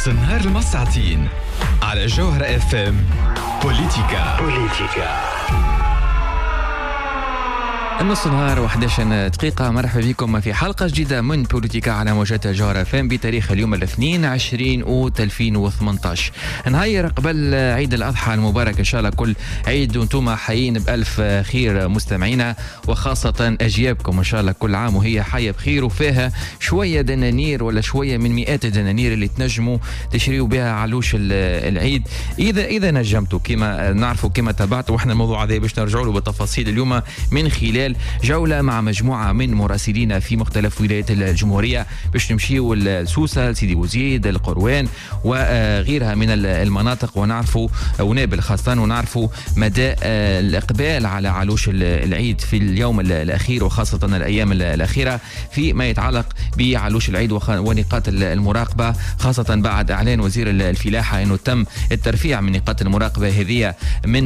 نص النهار المساعتين على جوهرة اف ام. بوليتيكا النص نهار و11 دقيقة. مرحبا بكم في حلقة جديدة من بوليتيكا على موجات جوهرة فام بتاريخ اليوم الاثنين 20 أوت 2018. نهاير قبل عيد الأضحى المبارك إن شاء الله كل عيد وانتم حيين بألف خير مستمعينا، وخاصة أجيابكم إن شاء الله كل عام وهي حية بخير وفيها شوية دنانير ولا شوية من مئات الدنانير اللي تنجموا تشريوا بها علوش العيد إذا نجمتوا كما نعرفوا كما تابعتوا. وإحنا الموضوع هذا باش نرجعوا له بالتفاصيل اليوم من خلال جولة مع مجموعة من مراسلين في مختلف ولايات الجمهورية باش نمشيوا لسوسة، سيدي بوزيد، القروان وغيرها من المناطق، ونعرفوا ونابل خاصة، ونعرفوا مدى الإقبال على علوش العيد في اليوم الأخير وخاصة الأيام الأخيرة فيما يتعلق بعلوش العيد ونقاط المراقبة، خاصة بعد إعلان وزير الفلاحة أنه تم الترفيع من نقاط المراقبة هذه من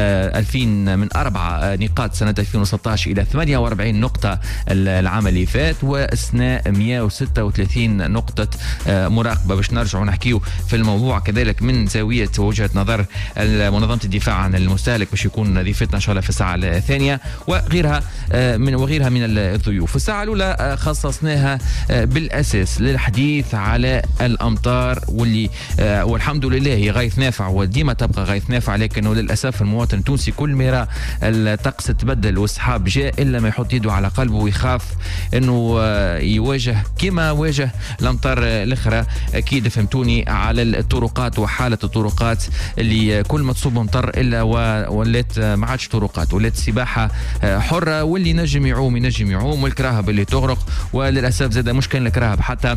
4 نقاط سنة 2016 إلى 48 نقطة العام اللي فات، واثناء 136 نقطة مراقبة. باش نرجعوا نحكيو في الموضوع كذلك من زاوية وجهة نظر منظمة الدفاع عن المستهلك باش يكون ضيفتنا إن شاء الله في الساعة الثانية، وغيرها من الضيوف. الساعة الأولى خصصناها بالأساس للحديث على الأمطار والحمد لله هي غاية نافع وديما تبقى غاية نافع، لكنه للأسف المواطن التونسي كل ما يرى الطقس تبدل والسحاب جاء إلا ما يحط يده على قلبه ويخاف أنه يواجه كما واجه الأمطار الأخرى. أكيد فهمتوني على الطرقات وحالة الطرقات اللي كل ما تصب مطر إلا ولات ما عادش طرقات، ولات سباحة حرة، واللي نجم يعوم والكراهب اللي تغرق. وللأسف زاد مشكلة الكراهب حتى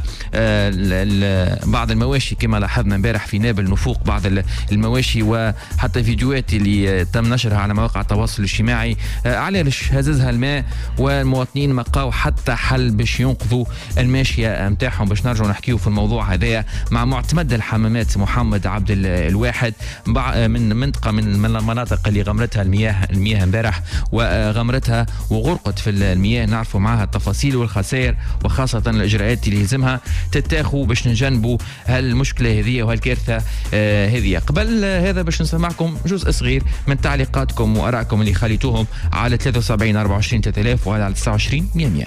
بعض المواشي كما لاحظنا امبارح في نابل نفوق بعض المواشي، وحتى فيديوهات اللي تم نشرها على مواقع التواصل الاجتماعي علاش هززها الماء، والمواطنين ما لقاو حتى حل باش ينقذوا الماشيه نتاعهم. باش نرجعوا نحكيو في الموضوع هذايا مع معتمد الحمامات محمد عبد الواحد من منطقه من المناطق اللي غمرتها المياه امبارح وغمرتها وغرقت في المياه. نعرفوا معها التفاصيل والخسائر وخاصه الاجراءات اللي يلزمها تتاخذ باش نجنبوا هالمشكله هذه وهالكارثه هذه. قبل هذا باش نسمعكم جزء صغير من تعليقاتكم وارائكم اللي خليتوهم على 73 24 3000 وعلى 29 100.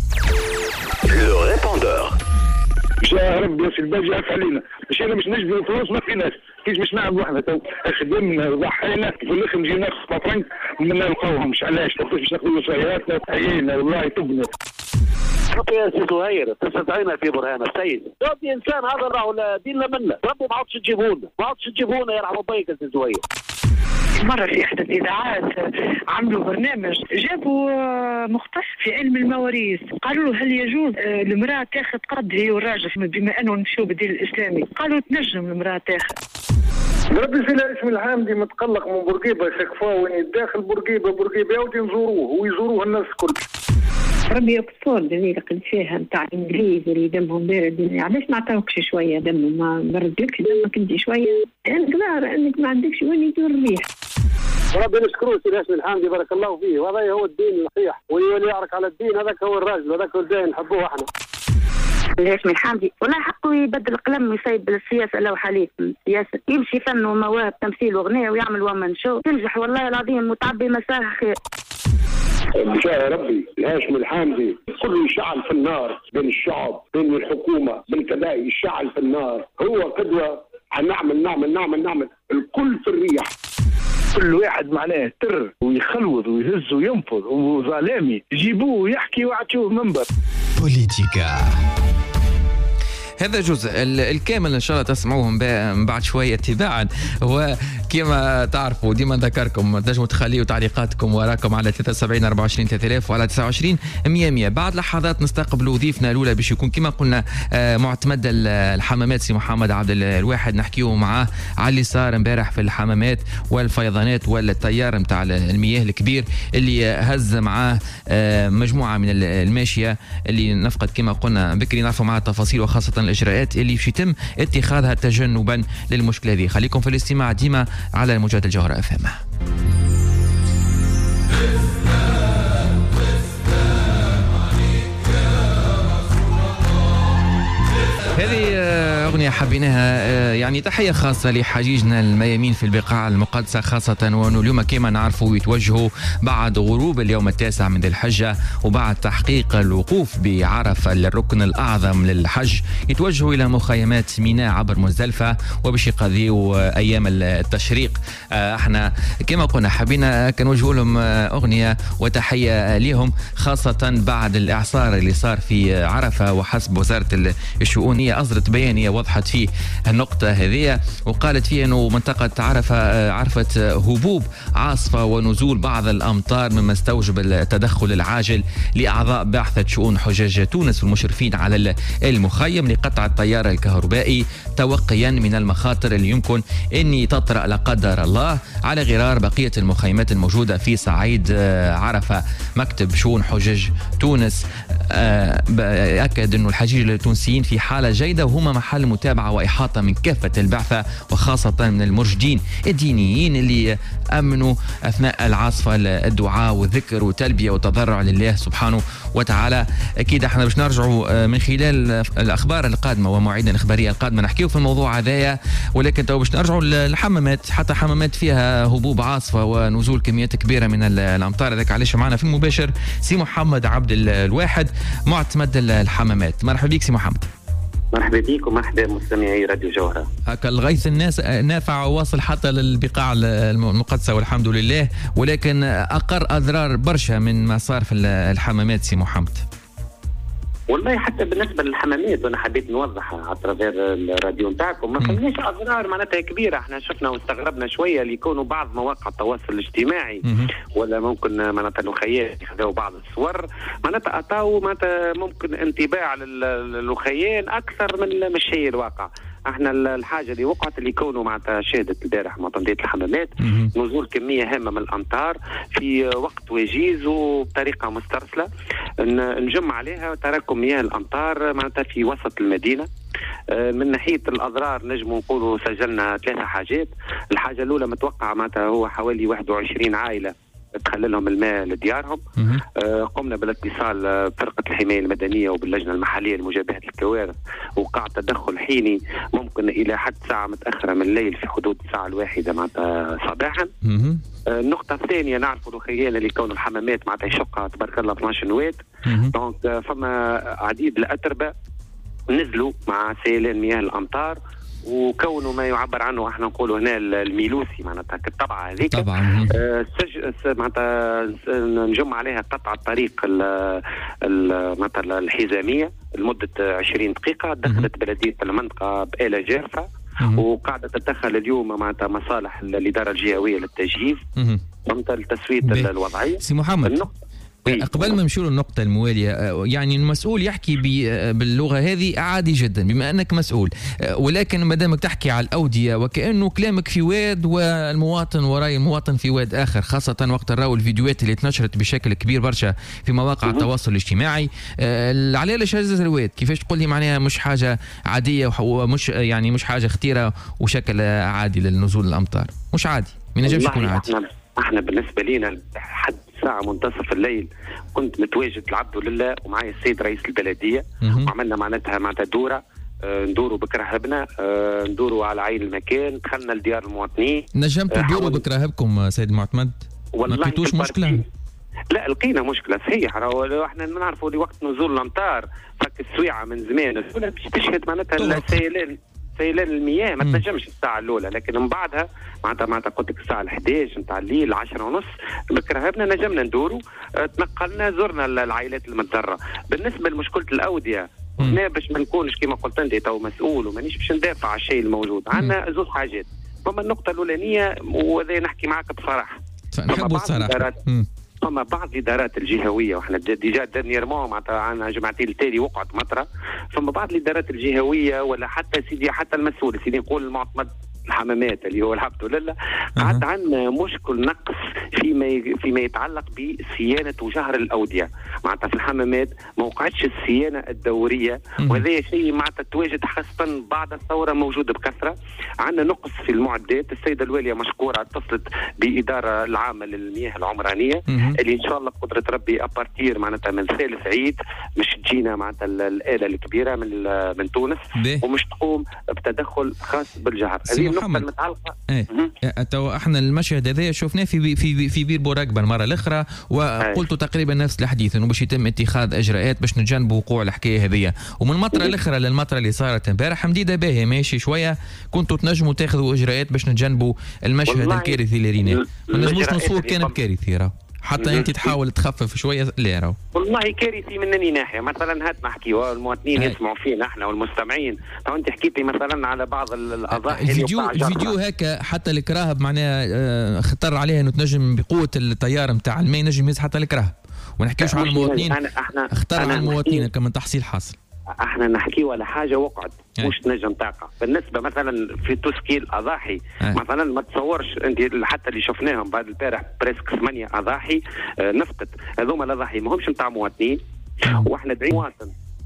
لو ريبوندور يا ربي في الباجي عف علينا، مش انا مش نجبد فلوس ما في ناس كيف باش نعمل وحده تو خدمنا ضحينا في الاخر نجي ناخذ فرنك ما نلقاوهمش. علاش باش ناخذوا وصاياتنا عيينا والله تبنا. ربي يا سي زهير تستطيعنا في برهان السيد ربي انسان هذا راهو ديننا منا، ربي ما عادش تجيبونا يلعبوا بيك يا سي زهير. مرة في إحدى الإذاعات عملوا برنامج جابوا مختص في علم المواريث، قالوا له هل يجوز المرأة تاخذ قد هي والراجل بما أنه نمشيو بالدين الإسلامي؟ قالوا تنجم المرأة تاخذ. ربي في الاسم الحامدي متقلق من بورقيبة شكفاه وين يداخل بورقيبة يودي نزوروه ويزوروه الناس الكل. ربي يقصر اللي قلت فيها نتاع الانجليز اللي دمهم بارد، علاش ما عطاوكش شويه دم؟ ما بردلكش دمك انت شويه؟ انت ظاهر انك ما عندكش وين يدور الريح. ربي نشكروه سي الاسم الحامدي بارك الله فيه، وهذا هو الدين الصحيح، واللي يعرك على الدين هذاك هو الراجل وهذاك هو الدين نحبوه احنا. الاسم الحامدي والله حقه يبدل القلم ويصيب بالسياسه لو حليف السياسه، يمشي فن ومواهب تمثيل واغنيه ويعمل ومن شو تنجح والله العظيم متعبي مساه خير. يا ربي الهاشم الحامدي كل شعل في النار، بين الشعب بين الحكومة بين كذا الشعل في النار، هو قدوة. نعمل الكل في الريح. كل واحد معناه تر ويخلوض ويهز وينفض وظالمي يجيبوه ويحكي ويعطيوه منبر. بوليتيكا هذا جزء الكامل إن شاء الله تسمعوهم بعد شوية تباعا. وكما تعرفوا ديما نذكركم تنجموا تخليوا تعليقاتكم وراكم على 73 24 3000 وعلى 29 100. بعد لحظات نستقبلوا ضيفنا الأولى باش يكون كما قلنا معتمد الحمامات سي محمد عبد الواحد، نحكيو معاه على اللي صار امبارح في الحمامات والفيضانات والتيار متاع المياه الكبير اللي هز معاه مجموعة من الماشية اللي نفقد كما قلنا بكري. نعرفوا معاه التفاصيل وخاصة الإجراءات اللي يتم اتخاذها تجنبا للمشكلة هذه. خليكم في الاستماع ديما على موجات الجوهرة اف ام. هذه أغنية حبيناها يعني تحية خاصة لحجيجنا الميامين في البقاع المقدسة خاصة، وأنه اليوم كما نعرفوا يتوجهوا بعد غروب اليوم 9 من ذي الحجة وبعد تحقيق الوقوف بعرفة للركن الأعظم للحج يتوجهوا إلى مخيمات ميناء عبر مزدلفة وباش يقضيوا أيام التشريق. احنا كما قلنا حبينا كنوجهوا لهم أغنية وتحية لهم خاصة بعد الإعصار اللي صار في عرفة، وحسب وزارة الشؤون هي أصدرت بيانية وضحت فيه النقطة هذه وقالت فيه أنه منطقة عرفة عرفت هبوب عاصفة ونزول بعض الأمطار مما استوجب التدخل العاجل لأعضاء بعثة شؤون حجاج تونس والمشرفين على المخيم لقطع التيار الكهربائي توقيا من المخاطر اللي يمكن أن تطرأ لا قدر الله على غرار بقية المخيمات الموجودة في صعيد عرفة. مكتب شؤون حجاج تونس أكد أنه الحجيج التونسيين في حالة جيدة وهم محل متابعة وإحاطة من كافة البعثة وخاصة من المرشدين الدينيين اللي أمنوا أثناء العاصفة الدعاء والذكر والتلبية والتضرع لله سبحانه وتعالى. أكيد احنا باش نرجعوا من خلال الأخبار القادمة ومواعيدنا الإخبارية القادمة نحكيو في الموضوع هذايا، ولكن تو باش نرجعوا للحمامات حتى حمامات فيها هبوب عاصفة ونزول كميات كبيرة من الأمطار. هذاك علاش معنا في المباشر سي محمد عبد الواحد معتمد الحمامات. مرحبا بك سي محمد. مرحبا بك ومرحبا مستمعي راديو جوهرة. هكا الغيث الناس نافع واصل حتى للبقاع المقدسة والحمد لله، ولكن أقر أضرار برشا من ما صار في الحمامات سي محمد. والله حتى بالنسبه للحمامات وانا حبيت نوضح على ترافير الراديو نتاعكم ما فماش اضرار معناتها كبيره. احنا شفنا واستغربنا شويه اللي يكونوا بعض مواقع التواصل الاجتماعي ولا ممكن معناتها الوخيات يخذوا بعض الصور معناتها اعطاوا معناتها ممكن انطباع للوخيان اكثر من الشيء الواقع. احنا الحاجه اللي وقعت اللي يكونوا معناتها شهدت البارح معتمديه الحمامات نزول كميه هامه من الامطار في وقت وجيز وبطريقه مسترسله نجم عليها تراكم مياه الامطار معناتها في وسط المدينه. من ناحيه الاضرار نجم نقولوا سجلنا 3 حاجات. الحاجه الاولى متوقع معناتها هو حوالي 21 عائله تخلى لهم الماء لديارهم. قمنا بالاتصال بفرقة الحماية المدنية وباللجنة المحلية لمجابهة الكوارث، وقع تدخل حيني ممكن إلى حد ساعة متأخرة من الليل في حدود الساعة 1 معناتها صباحا. النقطة الثانية نعرفوا الخيال اللي كون الحمامات معناتها يشقها تبارك الله 12 نواة. دونك فما عديد الأتربة نزلوا مع سيلان مياه الأمطار وكونوا ما يعبر عنه احنا نقولوا هنا الميلوسي معناتها الطبعه هذيك طبعا معناتها نجم عليها قطع الطريق معناتها الحزاميه لمده 20 دقيقه. دخلت بلديه المنطقه بآلة جارفه وقاعده تتدخل اليوم معناتها مصالح الاداره الجهويه للتجهيز فهمت التسويه الوضعيه. سي محمد قبل ما نمشيو للنقطة الموالية، يعني المسؤول يحكي باللغة هذه عادي جدا بما أنك مسؤول، ولكن ما دامك تحكي على الأودية وكأنه كلامك في واد والمواطن وراي المواطن في واد آخر، خاصة وقت نراو الفيديوهات اللي تنشرت بشكل كبير برشا في مواقع التواصل الاجتماعي. علاش هزز الواد؟ كيفاش تقول لي معناها مش حاجة عادية ومش يعني مش حاجة خطيرة وشكل عادي للنزول الأمطار؟ مش عادي، ما ينجمش يكون عادي. احنا بالنسبة لنا حد ساعة منتصف الليل كنت متواجد العبد لله ومعي السيد رئيس البلدية وعملنا معناتها دورة ندوروا بكرهبنا ندوروا على عين المكان دخلنا لديار المواطنين. نجمتوا تدوروا بكرهبكم سيد المعتمد؟ ما لقيتوش مشكلة؟ لا لقينا مشكلة صحيح. احنا نعرفوا لوقت نزول الامطار فك السويعة من زمان الأولى باش تشهد معناتها سيلان المياه ما تنجمش الساعة الأولى، لكن من بعدها معناتها قلت لك الساعة 11 نتاع الليل 10:30 بكرهبنا نجمنا ندوروا تنقلنا زرنا العائلات المتضررة. بالنسبة لمشكلة الأودية هنا باش ما نكونش كما قلت انت تو مسؤول ومانيش باش ندافع على الشيء الموجود. عندنا زوج حاجات. فما النقطة الأولانية وهذا نحكي معك بصراحة. نحبوا الصراحة. فما بعض الادارات الجهويه واحنا ديجا دانييرمون معناتها عندنا جمعتين التالي وقعت مطره. فما بعض الادارات الجهويه ولا حتى سيدي حتى المسؤول سيدي نقول المعتمد الحمامات اللي هو الحمد لله قعد عندنا مشكل نقص فيما يتعلق بصيانه وجهر الاوديه. معناتها في الحمامات ما وقعتش الصيانه الدوريه، وهذا شيء معناتها تواجد خاصه بعد الثوره موجود بكثره. عندنا نقص في المعدات. السيده الواليه مشكوره اتصلت باداره العامه للمياه العمرانيه اللي ان شاء الله بقدره ربي ابارتير معناتها من ثالث عيد مش تجينا معناتها الاله الكبيره من تونس ومش تقوم بتدخل خاص بالجهر. هذه النقطه المتعلقه. تو احنا المشهد هذا شفناه في بير بوراقبه المره الاخرى، وقلت تقريبا نفس الحديث انه باش يتم اتخاذ اجراءات باش نتجنبوا وقوع الحكايه هذه. ومن المطره الاخرى للمطره اللي صارت امبارح مديده باهي ماشي شويه، كنتوا تنجموا تاخذوا اجراءات باش نتجنبوا المشهد الكارثي اللي ريناه. ما نجموش نصور كان بكارثي راه حتى انت تحاول تخفف شويه. لا راهو والله كارثي منني ناحيه. مثلا هات نحكيوا المواطنين يسمعوا فينا احنا والمستمعين. تو انت حكيت لي مثلا على بعض الاضاحي فيديو هكا حتى الكراهب معناها خطر عليها انه تنجم بقوه التيار نتاع الماء ينجم يهز حتى الكراهب. ونحكيوش على المواطنين، اختار على المواطنين كمان تحصيل حاصل. احنا نحكي على حاجه وقعت مش نجم تقع. بالنسبه مثلا في تسكيل اضاحي مثلا ما تصورش انت حتى اللي شفناهم بعد البارح بريسك 8 اضاحي نفقت. هذوما الاضاحي ماهمش نتاع مواطنين، واحنا دعينا مواطن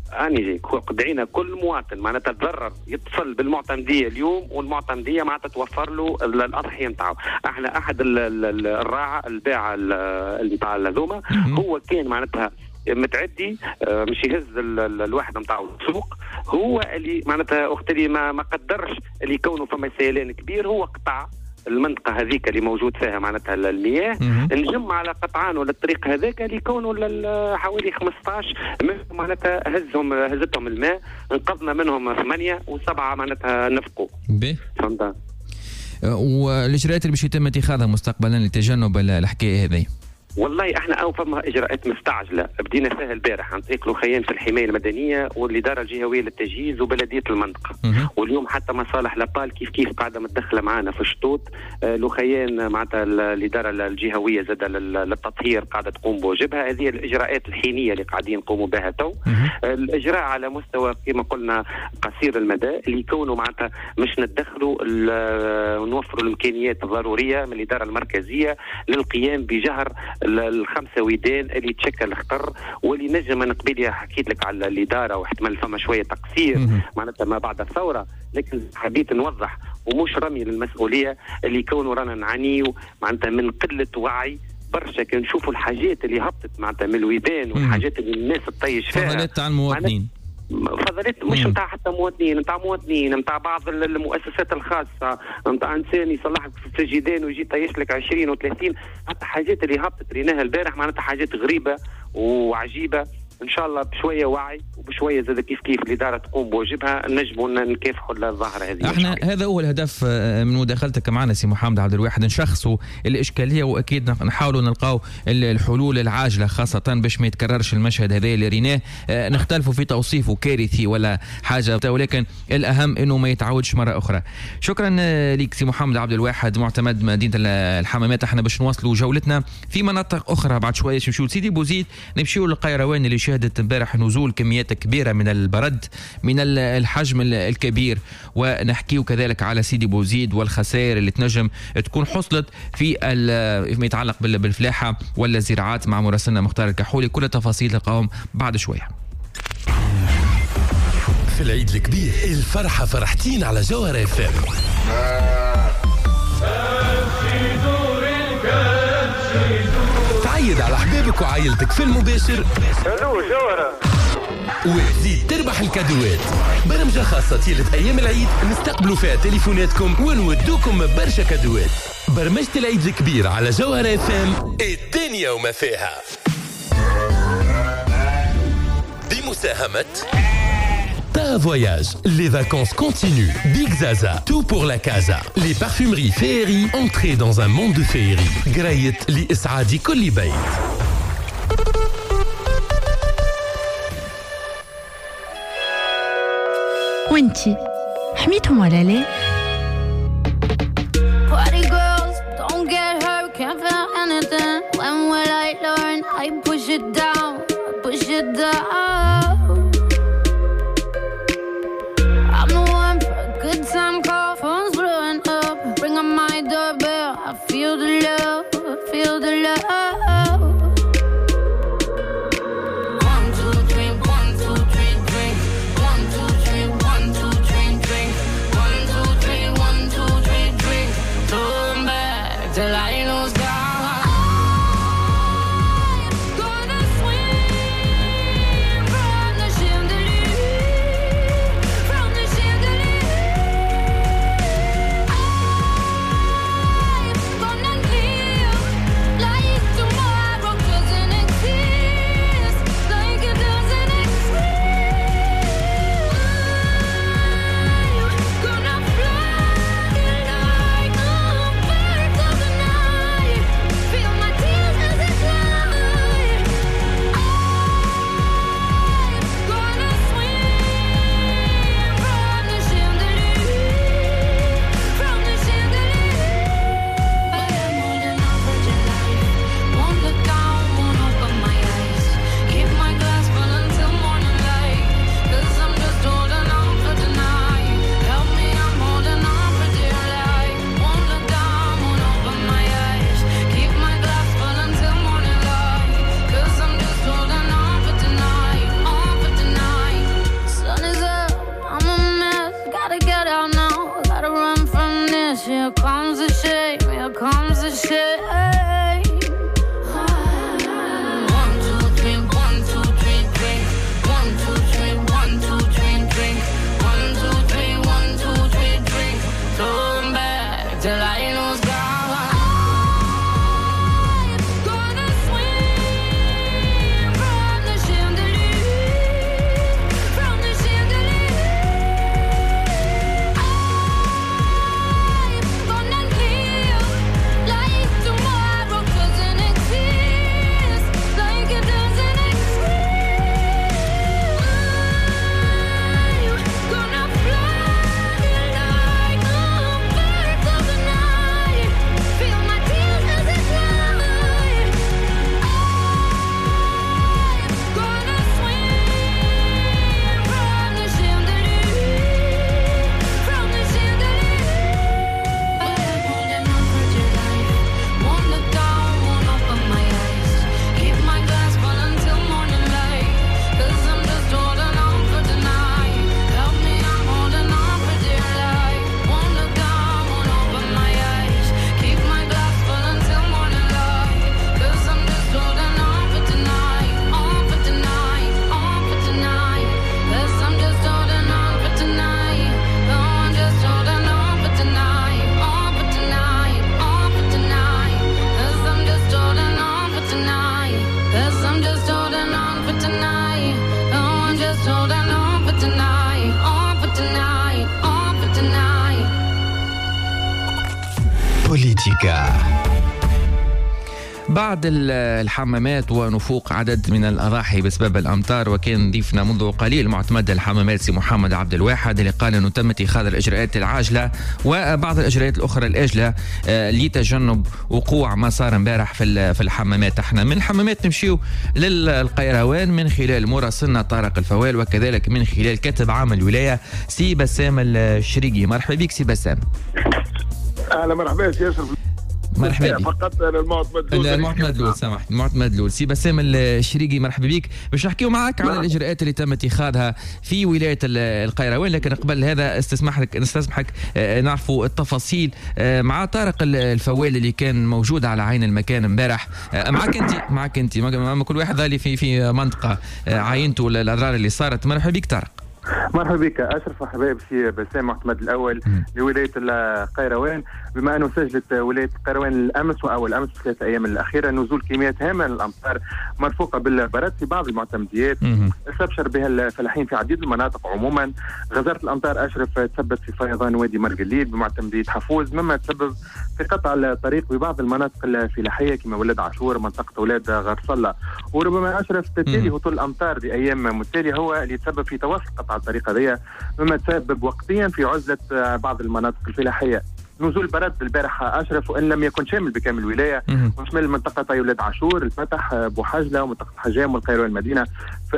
دعينا كل مواطن معناتها تضرر يتصل بالمعتمديه اليوم، والمعتمديه معناتها توفر له الاضحيه نتاعو. احنا احد الراعه الباعه نتاع هذوما هو كان معناتها متعدي مش يهز الواحد نتاعو السوق، هو اللي معناتها اختي اللي ما قدرش اللي يكونوا فما سيلان كبير، هو قطع المنطقه هذيك اللي موجود فيها معناتها المياه، نجم على قطعان ولا الطريق هذاك اللي يكونوا حوالي 15 معناتها هزتهم الماء، انقذنا منهم 8 و7 معناتها نفقوا. فهمت؟ والاجراءات اللي باش يتم اتخاذها مستقبلا لتجنب الحكايه هذه؟ والله احنا او فما اجراءات مستعجله بدينا فيها البارح عن طريق لوخيان في الحمايه المدنيه والاداره الجهويه للتجهيز وبلديه المنطقه. واليوم حتى مصالح لابال كيف قاعده متدخله معنا في الشطوط. لوخيان معناتها الاداره الجهويه زاد للتطهير قاعده تقوم بواجبها. هذه الاجراءات الحينيه اللي قاعدين نقوموا بها تو. الاجراء على مستوى كما قلنا قصير المدى اللي يكونوا معناتها مش ندخلوا ونوفروا الامكانيات الضروريه من الاداره المركزيه للقيام بجهر الخمسه ويدان اللي تشكل خطر واللي نجم نقبلها. حكيت لك على الاداره واحتمال فما شويه تقصير معناتها ما بعد الثوره، لكن حبيت نوضح ومش رمي للمسؤوليه اللي يكونوا رانا نعانيوا معناتها من قله وعي برشا. كان نشوفوا الحاجات اللي هبطت معناتها من الويدان والحاجات اللي الناس تطيش فيها فضلت على المواطنين، فضلت مش نتاع حتى مواطنين نتاع بعض المؤسسات الخاصه، نتاع انسان يصلح لك في السجيدان ويجي يطيش لك 20 و30 حتى حاجات اللي هبطت ريناها البارح معناتها حاجات غريبه وعجيبه. ان شاء الله بشويه وعي وبشويه زاد كيف الاداره تقوم بواجبها نجموا نكافحوا الظاهره هذه. احنا هذا هو الهدف من مداخلتك معنا سي محمد عبد الواحد، نشخصوا الاشكاليه واكيد نحاولوا نلقاو الحلول العاجله خاصه باش ما يتكررش المشهد هذا اللي ريناه. نختلفوا في توصيفه كارثي ولا حاجه، ولكن الاهم انه ما يتعاودش مره اخرى. شكرا لك سي محمد عبد الواحد معتمد مدينه الحمامات. احنا باش نواصلوا جولتنا في مناطق اخرى بعد شويه، نمشيو لسيدي بوزيد، نمشيو للقيروان اللي شهدت امبارح نزول كميات كبيره من البرد من الحجم الكبير، ونحكيو كذلك على سيدي بوزيد والخسائر اللي تنجم تكون حصلت فيما يتعلق بالفلاحه ولا الزراعات مع مراسلنا مختار الكحولي. كل التفاصيل تلقاهم بعد شويه. في العيد الكبير الفرحه فرحتين على جوهر اف ام. تعيد على حبابك وعائلتك في المباشر. الو جوهرة، وتزيد تربح الكادوات. برمجة خاصة طيلة أيام العيد نستقبلوا فيها تليفوناتكم ونودوكم برشا كادوات. برمجة العيد الكبير على جوهر اف ام، الدنيا وما فيها. بمساهمة Ta Voyage, les vacances continuent. Big Zaza, tout pour la casa. Les parfumeries Féerie, entrée dans un monde de féerie. Grayet لإسعاد كل بيت. وانتي حميتهم ولا لا؟ Party girls, don't get hurt, can't feel anything. When will I learn? I push it down, push it down. I'm the one for a good time call, phone's blowing up. بوليتيكا. بعد الحمامات ونفوق عدد من الأضاحي بسبب الأمطار، وكان ضيفنا منذ قليل معتمد الحمامات سي محمد عبد الواحد اللي قال أنه تم اتخاذ الإجراءات العاجلة وبعض الإجراءات الأخرى الآجلة لتجنب وقوع ما صار امبارح في الحمامات. احنا من الحمامات نمشيو للقيروان من خلال مراسلنا طارق الفوال، وكذلك من خلال كاتب عام الولاية سي بسام الشريقي. مرحبا بك سي بسام. أهلا مرحبا ياسر. مرحبا بك. فقط المعتمد سامحني المعتمد سي بسام الشريقي، مرحبا بك. باش نحكيو معك على الاجراءات اللي تم اتخاذها في ولايه القيروان، لكن قبل هذا نستسمحك نعرفوا التفاصيل مع طارق الفوال اللي كان موجود على عين المكان امبارح. معك انت ما كل واحد اللي في منطقه عاينته الاضرار اللي صارت. مرحبا بك طارق. مرحبا بك اشرف وحبايب سي بسام معتمد الاول لولايه القيروان. بما انه سجلت ولايه القيروان الامس واول امس 3 ايام الاخيره نزول كميات هامه من الامطار مرفوقه بالبرد في بعض المعتمديات استبشر بها الفلاحين في عديد المناطق عموما. غزاره الامطار اشرف تسببت في فيضان وادي مرقليل بمعتمديه حفوز، مما تسبب في قطع الطريق ببعض المناطق الفلاحيه كما ولاد عاشور منطقه ولاد غرصله. وربما اشرف تتالي هطول الامطار بايام متتاليه هو اللي يتسبب في توسط قطع الطريق هذه، مما تسبب وقتيا في عزله بعض المناطق الفلاحيه. نزول برد البارحه اشرف وان لم يكن شامل بكامل الولايه، وشمل منطقه ولاد عاشور الفتح بوحجله ومنطقه حجام والقيروان المدينه،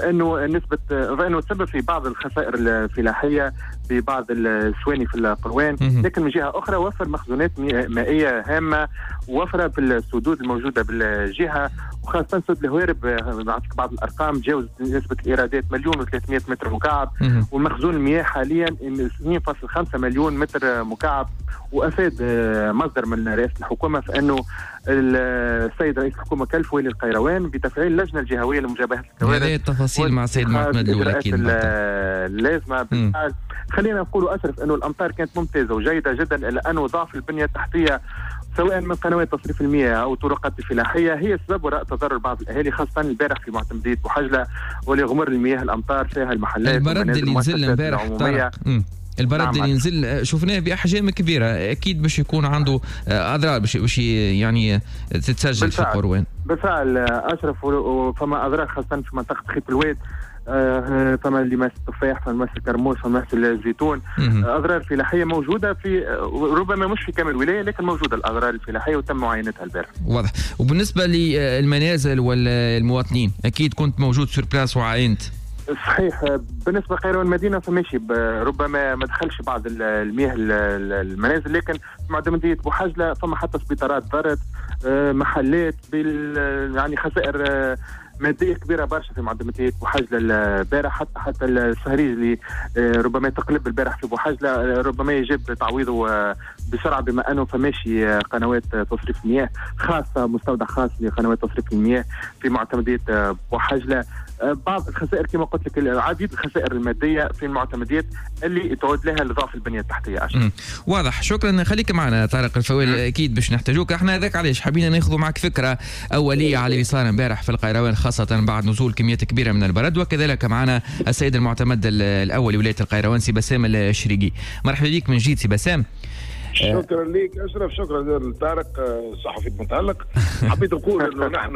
فانه تسبب في بعض الخسائر الفلاحيه ببعض السواني في القروان. لكن من جهه اخرى وفر مخزونات مائيه هامه ووفر في السدود الموجوده بالجهه، وخاصه سد الهوارب نعطيك بعض الارقام تجاوزت نسبه الايرادات 1,300,000 متر مكعب، والمخزون المياه حاليا 2.5 مليون متر مكعب. وافاد مصدر من رئاسه الحكومه فانه السيد رئيس الحكومه كلف والي القيروان بتفعيل اللجنه الجهويه لمجابهه الكوارث. هذه التفاصيل مع السيد محمد لول اكيد اللازمه بالفعل. خلينا نقول اسرف انه الامطار كانت ممتازه وجيده جدا، الا انه ضعف البنيه التحتيه سواء من قنوات تصريف المياه او طرقات الفلاحيه هي سبب وراء تضرر بعض الاهالي، خاصه البارح في معتمديه بوحجله ولغمر المياه الامطار فيها المحلات. البرد اللي نزل امبارح البرد اللي ينزل شفناه باحجام كبيره، اكيد باش يكون عنده اضرار باش يعني تتسجل في القروان. بالفعل اشرف، فما اضرار خاصه في منطقه خيط الواد، فما اللي ماس التفاح، فما ماس الكرموس، فما ماس الزيتون. اضرار فلاحيه موجوده في ربما مش في كامل الولايه، لكن موجوده الاضرار الفلاحيه وتم معاينتها البارح. واضح. وبالنسبه للمنازل والمواطنين اكيد كنت موجود سور بلاس وعاينت. صحيح. بالنسبه لقيروان المدينه فماشي، ربما ما دخلش بعض المياه المنازل، لكن في معتمديه بوحجله فما حتى سبيطارات ضرت، محلات يعني خسائر ماديه كبيره برشا في معتمديه بوحجله البارح. حتى السهريج اللي ربما تقلب البارح في بوحجله ربما يجب تعويضه بسرعه، بما انه فماشي قنوات تصريف المياه خاصه، مستودع خاص لقنوات تصريف المياه في معتمديه بوحجله. بعض الخسائر كما قلت لك، العديد الخسائر الماديه في المعتمديات اللي تعود لها لضعف البنيه التحتيه. واضح. شكرا. خليك معنا طارق الفوال، اكيد باش نحتاجوك. احنا هذاك علاش حابين ناخذوا معك فكره اوليه على اللي صار امبارح في القيروان، خاصه بعد نزول كميات كبيره من البرد. وكذلك معنا السيد المعتمد الاول لولايه القيروان سي بسام الشريقي. مرحبا بك من جديد سي بسام. شكرا لك اشرف، شكرا لطارق صحفي المتالق. حبيت نقول انه نحن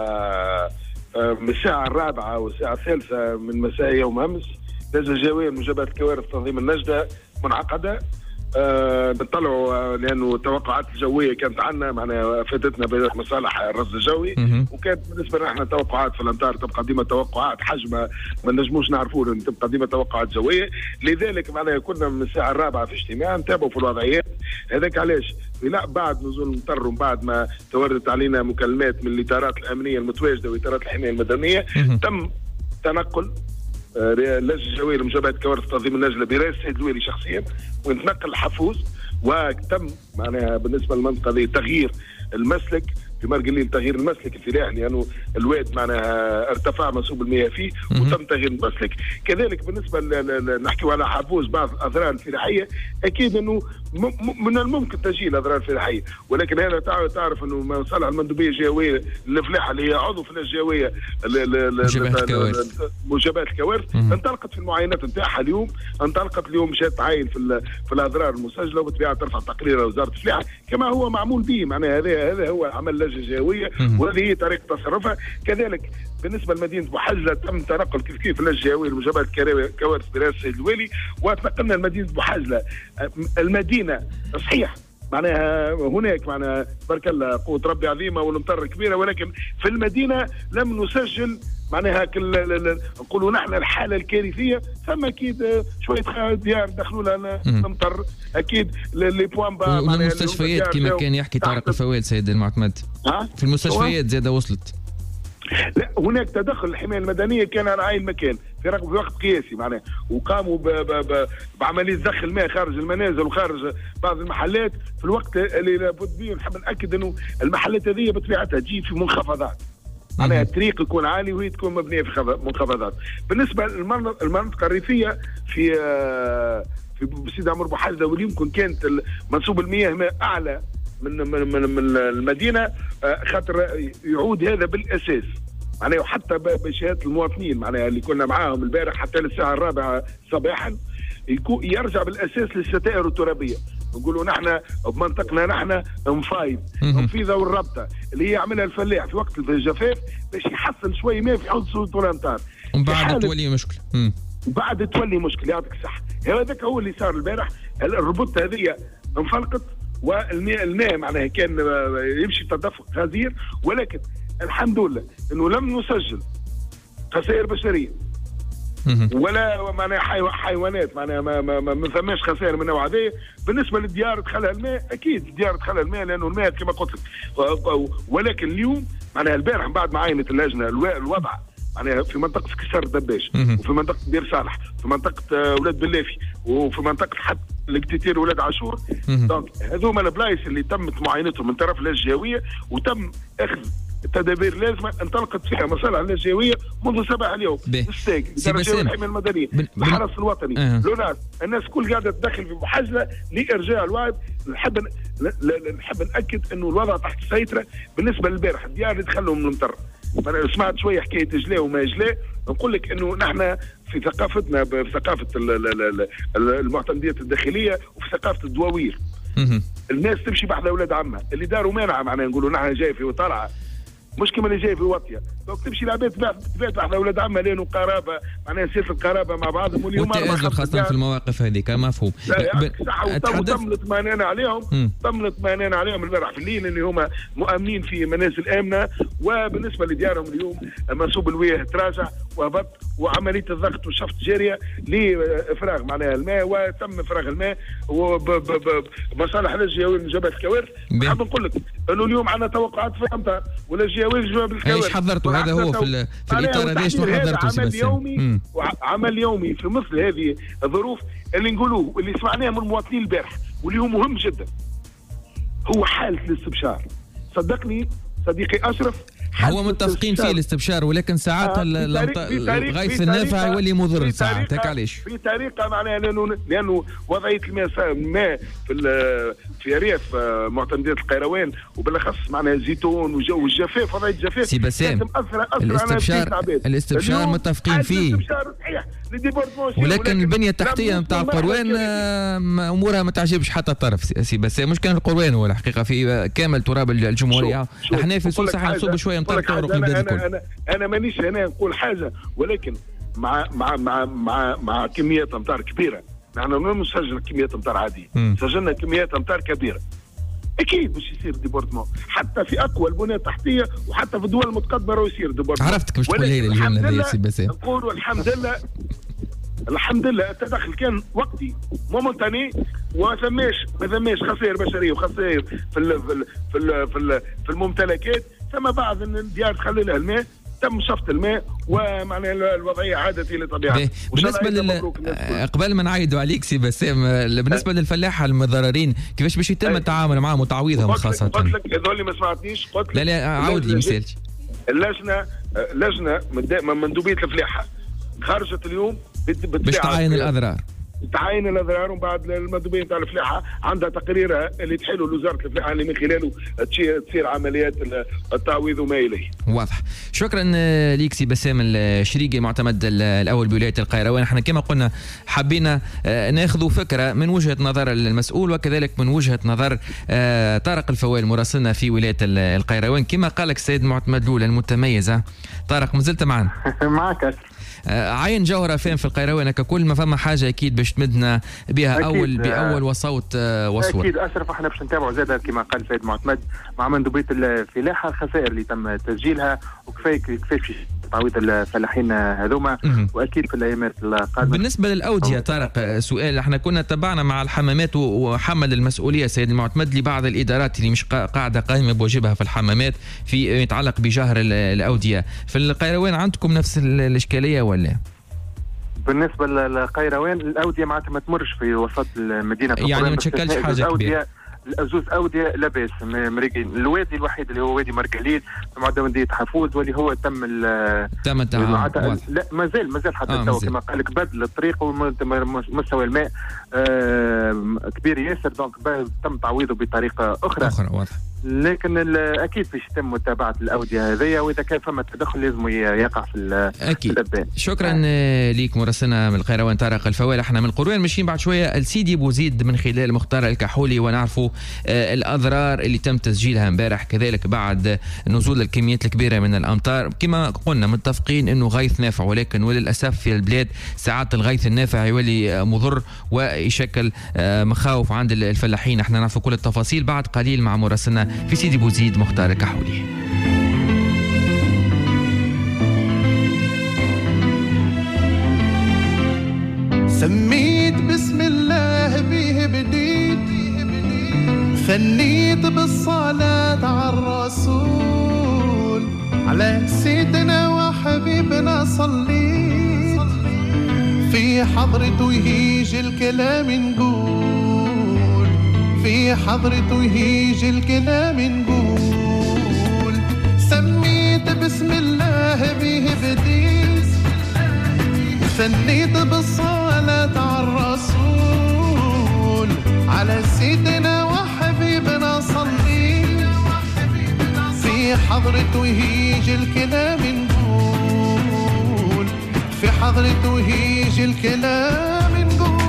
من الساعة 4 والساعة 3 من مساء يوم أمس لجنة الجوية لمجابهة الكوارث تنظيم النجدة منعقدة. نطلعوا لأنه التوقعات الجوية كانت عندنا معناها فاتتنا بمصالح الرصد الجوي، وكانت بالنسبة لنا احنا توقعات في الأمطار تبقى ديما توقعات حجمها ما نجموش نعرفوه، تبقى ديما توقعات جوية. لذلك معناها كنا من الساعة 4 في اجتماع نتابعوا في الوضعيات. هذاك علاش بعد نزول المطر وبعد ما توردت علينا مكالمات من الإطارات الأمنية المتواجدة وإطارات الحماية المدنية تم تنقل اللجنه الجويه لمجابهه كوارث تنظيم النجده برئاسه السيد الوالي شخصيا، ونتنقل حفوز. وتم معناها بالنسبه للمنطقه هذه تغيير المسلك في مرقلين تغيير المسلك الفلاحي لانه الواد معناها ارتفع منسوب المياه فيه وتم تغيير المسلك. كذلك بالنسبه نحكيو على حبوز بعض الاضرار الفلاحيه، اكيد انه من الممكن تجي الاضرار الفلاحيه، ولكن هنا تعرف انه مصالح المندوبيه الجهويه للفلاحه اللي هي عضو في الجهويه مجابهه الكوارث انطلقت في المعاينات نتاعها اليوم، انطلقت اليوم مشات تعاين في الاضرار المسجله وبالطبيعه ترفع تقرير وزاره الفلاحه كما هو معمول به. معناها هذا هو عمل اللجنه الجهويه وهذه هي طريقه تصرفها. كذلك بالنسبه لمدينه بوحجله تم تنقل كيف اللجنه الجهويه لمجابهه الكوارث برئاسه السيد الوالي، وتنقلنا لمدينه بوحجله. المدينه صحيح معناها هناك معناها تبارك الله قوه ربي عظيمه والمطر كبيره، ولكن في المدينه لم نسجل معناها نقولوا نحن الحاله الكارثيه. ثم اكيد شويه ديار دخلوا لها المطر، اكيد لي بوان با والمستشفيات كما كان يحكي طارق الفواد سيد المعتمد في المستشفيات زاده وصلت. لا هناك تدخل الحمايه المدنيه كان على عين مكان في وقت قياسي معناها، وقاموا بعمليه زخ الماء خارج المنازل وخارج بعض المحلات في الوقت اللي لابد به. نحب ناكد انه المحلات هذه بطبيعتها تجي في منخفضات، معناها الطريق يكون عالي وهي تكون مبنيه في منخفضات. بالنسبه للمنطقه الريفيه في سيدي عمرو بوحجله واللي يمكن كانت منسوب المياه اعلى من المدينه، خاطر يعود هذا بالاساس معناها حتى بشهاده المواطنين معناها اللي كنا معاهم البارح حتى للساعه 4 صباحا يرجع بالاساس للستائر الترابيه. نقولوا نحن بمنطقنا نحن مفيضه والربطه اللي هي عملها الفلاح في وقت الجفاف باش يحصل شوي ماء في حوض سوق الامطار، ومن بعد تولي مشكله. بعد تولي مشكله. يعطيك الصحه. هذاك هو اللي صار البارح. الربطه هذه انفلقت والماء معناها كان يمشي تدفق غزير، ولكن الحمد لله انه لم نسجل خسائر بشريه ولا معناها حيوانات، معناها ما ثماش خسائر من النوع هذا. بالنسبه للديار دخلها الماء، اكيد الديار دخلها الماء لانه الماء كما قلت لك. ولكن اليوم معناها البارح بعد ما عينت اللجنه الوضع معناها في منطقه كسر الدباش وفي منطقه دير صالح في منطقه ولاد بلافي وفي منطقه حتى الاكتتير ولاد عاشور. دونك هذوما البلايص اللي تمت معاينتهم من طرف اللجنه الجهويه وتم اخذ التدابير اللازمه انطلقت فيها مصالح اللجنه الجهويه منذ صباح اليوم. الستاك درجه الحمايه المدنيه الحرس الوطني لوناس الناس كل قاعده تدخل في محاجله لارجاع الوعد. نحب ناكد انه الوضع تحت السيطره. بالنسبه للبارح الديار اللي دخلوا من المطر سمعت شويه حكايه جلاء وما جلاء. نقول لك انه نحن في ثقافتنا في ثقافه المعتمديات الداخليه وفي ثقافه الدواوير الناس تمشي بحذا اولاد عمها اللي داروا مانعه معناها نقولوا نحن جاي في وطلعه مش كما اللي جاي في الوطيه. دونك تمشي العباد تبات بحذا اولاد عمها لانه قرابه معناها سياسه القرابه مع بعضهم واليوم والتآزر خاصه في المواقف هذيك مفهوم. تم الاطمئنان عليهم البارح في الليل اللي هما مؤمنين في منازل امنه. وبالنسبه لديارهم اليوم منسوب المياه تراجع وهبط وعمليه الضغط والشفط جاريه لافراغ معناها الماء وتم افراغ الماء ومصالح الجهويه من جبهه الكوارث. نحب نقول لك انه اليوم عندنا توقعات في الامطار والجهويه جواب الكوارث. ايش حضرتوا؟ هذا هو في الاطار هذا ايش حضرتوا؟ عمل يومي في مثل هذه الظروف اللي نقولوه واللي سمعناه من المواطنين البارح واللي هو مهم جدا هو حاله الاستبشار. صدقني صديقي اشرف هو متفقين فيه الاستبشار، ولكن ساعات الغيث النافع يولي مضر ساعات. هيك علاش؟ في طريقه معناها لانه وضعيه الماء في ارياف معتمدات القيروان وبالاخص معناها الزيتون والجفاف وضعيه الجفاف سي بسام الاستبشار متفقين فيه ولكن البنيه التحتيه نتاع القروان امورها ما تعجبش حتى الطرف. سي بسام مش كان القروان هو الحقيقه في كامل تراب الجمهوريه. احنا في سوسه حنصب شويه أنا مانيش هنا نقول حاجه، ولكن مع كميات امطار كبيره. نحن ما نسجل كميات امطار عاديه، سجلنا كميات امطار كبيره. اكيد باش يصير ديبورتمون حتى في اقوى البنيه التحتيه وحتى في الدول المتقدمه راه يصير ديبورتمون. عرفتك باش تقول هي الجمله هذه سي بسام. نقولوا الحمد لله التدخل كان وقتي مومنتاني وما ثماش خسائر بشريه وخسائر في الممتلكات. ثم بعض الديار تخلي لها الماء تم شفط الماء ومعنى الوضعيه عادت الى طبيعتها. بالنسبه قبل ما نعيدوا عليك سي بسام، بالنسبه للفلاحه المتضررين كيفاش باش يتم التعامل معهم وتعويضهم خاصه؟ قلت لك هذول ما سمعتنيش، قلت لك لا عاود لي مثال. اللجنه من مندوبيه الفلاحه خرجت اليوم باش تعاين الاضرار، تعاين الاضرار، ومن بعد المندوبيه نتاع الفلاحه عندها تقريرها اللي تحيله لوزاره الفلاحه اللي من خلاله تصير عمليات التعويض وما اليه. واضح. شكرا ليك سي بسام الشريقي معتمد الاول بولايه القيروان. احنا كما قلنا حبينا ناخذ فكره من وجهه نظر المسؤول وكذلك من وجهه نظر طارق الفوال مراسلنا في ولايه القيروان. كما قالك السيد معتمد لولا المتميزه. طارق مازلت معنا؟ معك. عين جوهرة فين في القيروان ككل ما فما حاجة أكيد باش تمدنا بها بأول وصوت وصور. أكيد أشرف، احنا باش نتابعوا زادة كما قال سيد معتمد مع مندوبية الفلاحة الخسائر اللي تم تسجيلها وكيفاش تعويض الفلاحين هذوما، واكيد في الايامات القادمه. بالنسبه للاوديه طارق، سؤال احنا كنا تبعنا مع الحمامات وحمل المسؤوليه سيد المعتمد لبعض الادارات اللي مش قاعده قائمه بواجبها في الحمامات في يتعلق بجهر الاوديه. في القيروان عندكم نفس الاشكاليه ولا؟ بالنسبه للقيروان الاوديه معناتها ما تمرش في وسط المدينه، يعني ما تشكلش حاجه كبيره. زوز أودية لاباس مريقين. الوادي الوحيد اللي هو وادي مرقليل معدمدية حفوز واللي هو تم التعامل. لا مازال حتى تو كما قال لك بدل الطريق ومستوى الماء كبير ياسر، دونك تم تعويضه بطريقة أخرى. واضح. لكن اكيد باش يتم متابعه الاوديه هذيا، واذا كان فما تدخل لازم يقع في الابان. شكرا ليك مراسلنا من القيروان طارق الفوال. احنا من القروان ماشيين بعد شويه السيدي بوزيد من خلال مختار الكحولي ونعرفوا الاضرار اللي تم تسجيلها امبارح كذلك بعد نزول الكميات الكبيره من الامطار. كما قلنا متفقين انه غيث نافع، ولكن وللاسف في البلاد ساعات الغيث النافع يولي مضر ويشكل مخاوف عند الفلاحين. احنا نعرفوا كل التفاصيل بعد قليل مع مراسلنا في سيدي بوزيد مختار الكحولي. سميت بسم الله بيه بديت، ثنيت بالصلاة على الرسول، على سيدنا وحبيبنا صليت، في حضرته يهيج الكلام نقول، في حضرته يهيج الكلام نقول. سميت بسم الله بيه بديت، ثنيت بالصلاة على الرسول، على سيدنا وحبيبنا صليت، في حضرته يهيج الكلام نقول، في حضرته يهيج الكلام نقول.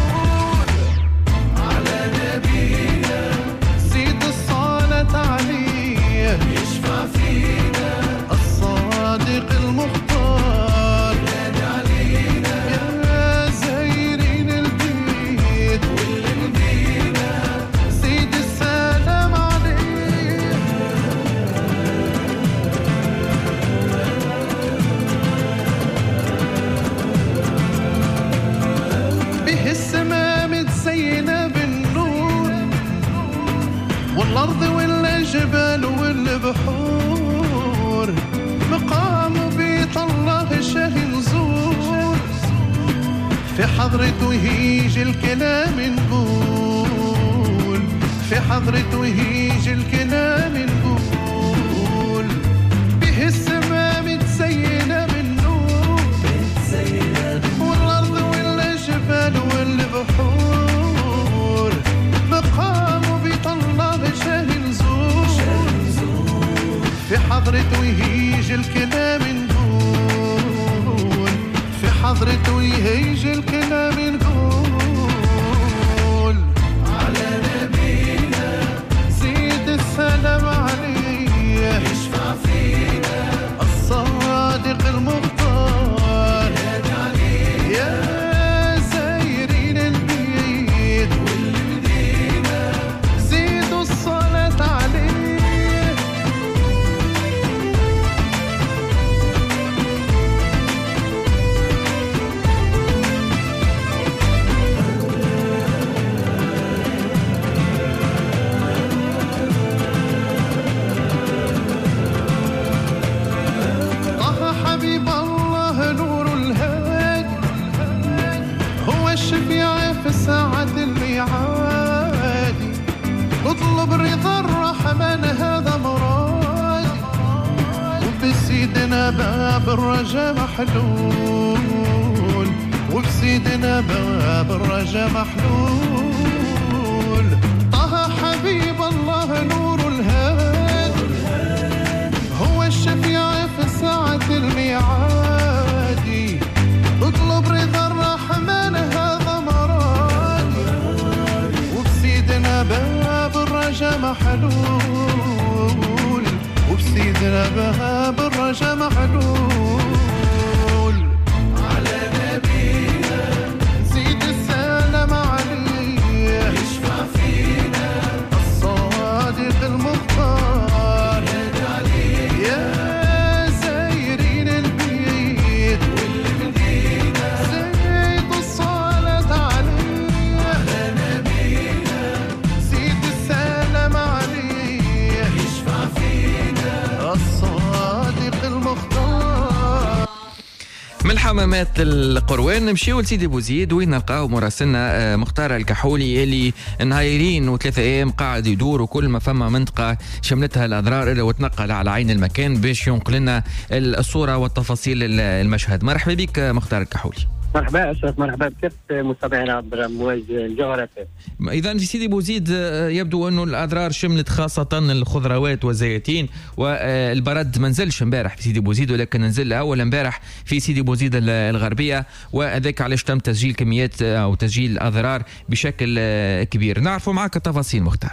عليه يشفع فينا الصادق المختار، نادي علينا يا زايرين البيت والمدينة، زيد السلام عليه. به السماء متزينة بالنور، والأرض والجبال والبحور، مقام بيت الله شهي نزور، في حضرته يهيج الكلام نقول، في حضرته يهيج الكلام نقول. به السماء متزينة بالنور، والأرض والجبال والبحور، مقام بيت الله شهي في حضرته يهيج الكلام نقول، في حضرته يهيج الكلام نقول. على نبينا زيد السلام عليه، يشفع فينا الصادق المختار، نادي عليه يا زايرين البيت والمدينة، زيدوا الصلاة عليه. سيدنا باب الرجا محلول وبسيدنا باب الرجا محلول طه حبيب الله نور الهادي هو الشفيع في ساعة الميعاد اطلب رضا الرحمن هذا مرادي وبسيدنا باب الرجا محلول وبسيدنا باب الرجا محلول على نبينا زيد السلام عليه يشفع فينا الصادق المختار يا زايرين البيت والمدينة زيد الصلاة عليه على نبينا زيد السلام عليه يشفع فينا الصادق المختار. من حمامات القروان نمشيو لسيدي بوزيد وين نلقاو مراسلنا مختار الكحولي اللي نهايرين وثلاثة ايام قاعد يدور وكل ما فما منطقة شملتها الاضرار الا وتنقل على عين المكان باش ينقل لنا الصورة والتفاصيل المشهد. مرحبا بك مختار الكحولي. مرحبا أشرف، مرحبا بك مستمعينا عبر امواج الجوهرة. اذا في سيدي بوزيد يبدو انه الاضرار شملت خاصه الخضروات والزيتين والبرد ما نزلش امبارح في سيدي بوزيد ولكن نزل اول امبارح في سيدي بوزيد الغربيه وذاك علاش تم تسجيل كميات او تسجيل اضرار بشكل كبير. نعرفوا معك التفاصيل مختار.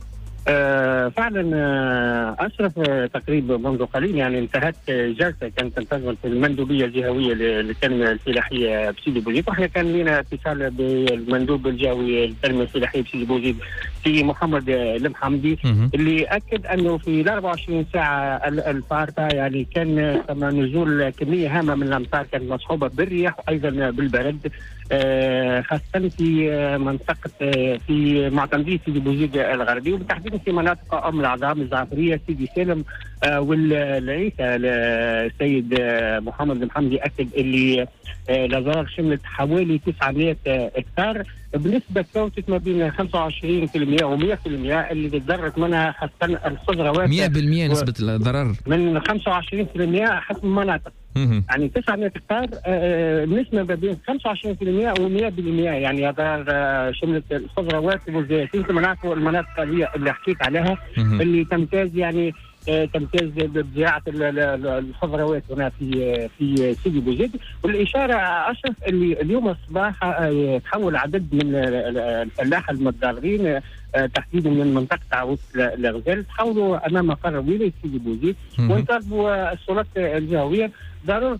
فعلا أشرف، تقريبا منذ قليل يعني انتهت جلسة كانت تنتظم في المندوبية الجهوية للتنمية الفلاحية بسيدي بوزيد، واحنا كان لنا اتصال بالمندوب الجهوي للتنمية الفلاحية بسيدي بوزيد سي محمد المحمدي اللي أكد أنه في ال 24 ساعة الفارطة يعني كان ثم نزول كمية هامة من الأمطار كانت مصحوبة بالرياح وأيضا بالبرد، خاصة في منطقة في معتمدية سيدي بوزيد الغربي وبالتحديد في مناطق أم العظام الزعفرية سيدي سالم والعيسى. السيد محمد المحمدي أكد اللي الأضرار شملت حوالي 900 هكتار بنسبة تفاوتت ما بين 25% و 100% اللي تضررت منها خاصة الخضروات 100% نسبة الضرر من 25% حسب المناطق. يعني 900 هكتار نسبة ما بين 25% و 100%، يعني أضرار شملت الخضروات والزيتين في المناطق اللي حكيت عليها اللي تمتاز يعني تمتاز بزراعة الخضروات هنا في سيدي بوزيد. والإشارة أشرف اللي اليوم الصباح تحول عدد من الفلاحة المتضررين تحديدا من منطقة عوس الغزال تحولوا أمام مقر ولاية سيدي بوزيد وانطلبوا السلطات الجهوية ضرورة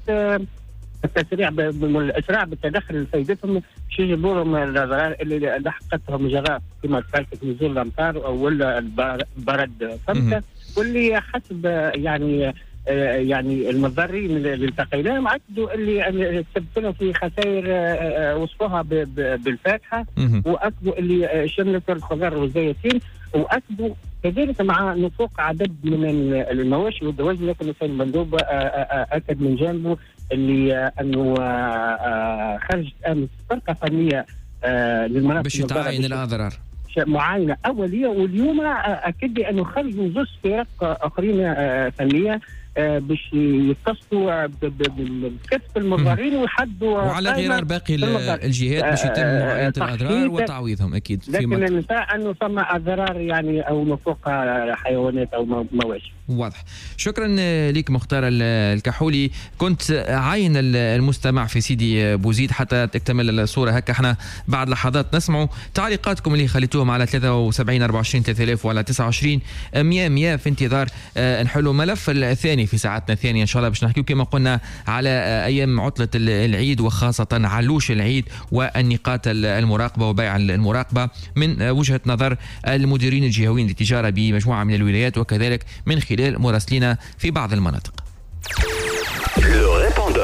الإسراع بالتدخل لفائدتهم باش يجيبوا لهم الأضرار اللي لحقتهم جراء كما ذكرت نزول الأمطار ولا البرد فمت، واللي حسب يعني المتضررين اللي التقيناهم عدوا اللي تسببوا في خسائر وصفوها بالفاكهه واكدوا اللي شملت الخضار والزيتين واكدوا كذلك مع نطوق عدد من المواشي والدواجن. لكن السيد المندوب اكد من جانبه اللي انه خرجت امس فرقه فنيه للمناطق باش يتعاين الاضرار معاينه اوليه، واليوم اكد لي انه خرجوا زوج فرق اخرين فنيه باش يتصلوا بكسب المضارين ويحدوا وعلى غرار باقي الجهات باش يتم معاينه الاضرار وتعويضهم اكيد. لكن النساء انه ثم اضرار يعني او نطوق حيوانات او مواشي. واضح. شكرا لك مختار الكحولي. كنت عين المستمع في سيدي بوزيد حتى تكتمل الصوره هكا. احنا بعد لحظات نسمعوا تعليقاتكم اللي خليتوهم على 73 24 3000 وعلى 29 100 في انتظار نحلوا ملف الثاني في ساعتنا الثانيه ان شاء الله باش نحكيو كما قلنا على ايام عطله العيد وخاصه علوش العيد والنقاط المراقبه وبيع المراقبه من وجهه نظر المديرين الجهويين للتجاره بمجموعه من الولايات وكذلك من خلال مراسلين في بعض المناطق.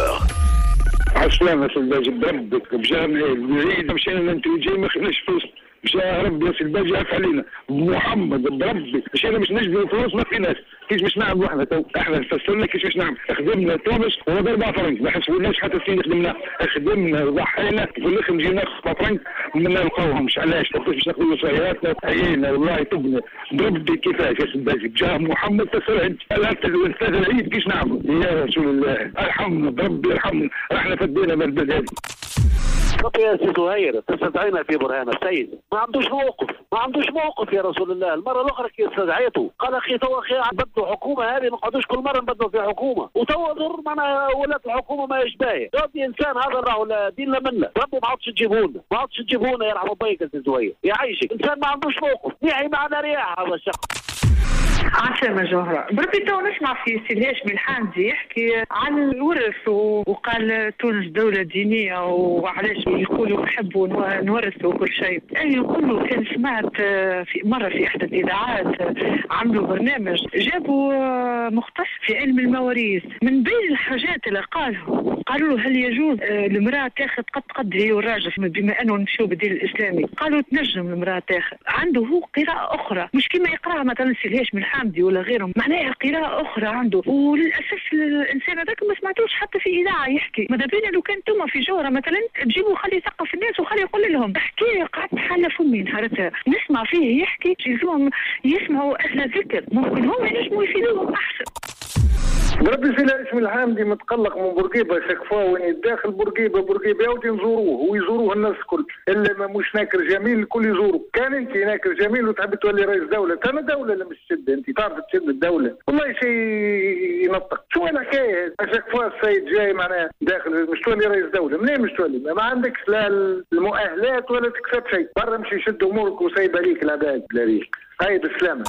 عسلامة في الباجي بربك بجامع العيد مشينا ننتوجي ما خليش فلوس مش يا رب يا الباجي عارف علينا محمد بربي مش انا مش نجبر فلوس ما فيناش كيش مش نعمل احنا تو احنا استسلمنا كيش مش نعمل خدمنا تونس وما ب4 فرنك ما حسبوناش حتى سنين خدمنا ضحينا في الاخر نجي ناخذ فرنك ما نلقاوهم مش علاش باش ناخذوا وصاياتنا عينا والله تبنا بربي كيفاش يا الباجي بجاه محمد تسرعت الاستاذ العيد كيش نعمل يا رسول الله ارحمنا بربي ارحمنا احنا فدينا من البلد هذه ربي يا سي زهير تستدعينا في برهان السيد ما عندوش موقف يا رسول الله. المره الاخرى كي استدعيته قال اخي تو اخي نبدلوا حكومه هذه ما نقعدوش كل مره نبدلوا في حكومه وتوا ضر معنا ولات الحكومه ما يشبهه. ربي انسان هذا راهو دين منا ربي ما عادش تجيبونا يرحم بيك يا سي زهير يعيشك انسان ما عندوش موقف نحي معنا رياح هذا الشخص. عسلامة جوهرة بربي تو نسمع في سي الهاشمي الحامدي يحكي عن الورث وقال تونس دولة دينية وعلاش يقولوا نحبوا نورثوا كل شيء. أنا نقول له كان سمعت في مرة في إحدى الإذاعات عملوا برنامج جابوا مختص في علم المواريث من بين الحاجات اللي قالوا له هل يجوز المرأة تاخذ قد هي والراجل بما أنه نمشيو بالدين الإسلامي. قالوا تنجم المرأة تاخذ عنده هو قراءة أخرى مش كما يقراها مثلا سي الهاشمي الحامدي ولا غيرهم معناها قراءة أخرى عنده وللأسف الإنسان هذاك ما سمعتوش حتى في إذاعة يحكي. ماذا بينا لو كان انتم في جوهرة مثلا تجيبوا خلي يثقف الناس وخلي يقول لهم حكاية قعدت حالة فمي نهارتها نسمع فيه يحكي يلزمهم يسمعوا أهل الذكر ممكن هم ينجموا يفيدوهم أحسن. بربي سي الهاشمي الحامدي متقلق من بورقيبه شكفاه وين يداخل بورقيبه يودي نزوروه ويزوروه الناس الكل الا ما مش ناكر جميل الكل يزوره. كان انت ناكر جميل وتحب تولي رئيس دوله كان دوله لا مش تشد انت تعرف تشد الدوله والله شيء ينطق. شو الحكايه شكفاه السيد جاي معناها داخل مش تولي رئيس دوله منين مش تولي ما عندكش لا المؤهلات ولا تكسب شيء برا مشي يشد امورك وسايبه ليك العباد لا ليك هاي بالسلامه.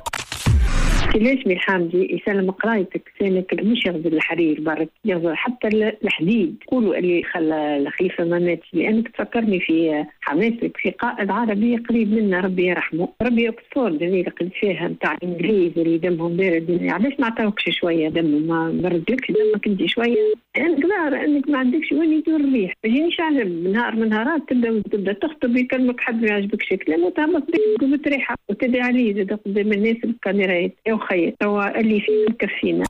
الهاشمي الحامدي يسلم قرايتك سنك مش يغزل الحرير برك يغزل حتى الحديد قولوا اللي خلى الخليفه ما ماتش لانك تفكرني في حماسك في قائد عربي قريب منا ربي يرحمه ربي يكثر اللي قلت فيها نتاع الانجليز اللي دمهم بارد علاش ما عطاوكش شويه دم ما بردلكش دمك انت شويه انك انك ما عندكش وين يدور الريح ما يجينيش عجب نهار من نهارات تبدا تخطب يكلمك حد ما يعجبكش كلام وتهبط بك وبتريحه وتدعي عليه زاد قدام الناس بالكاميرات خير هو اللي فيه مكفينا.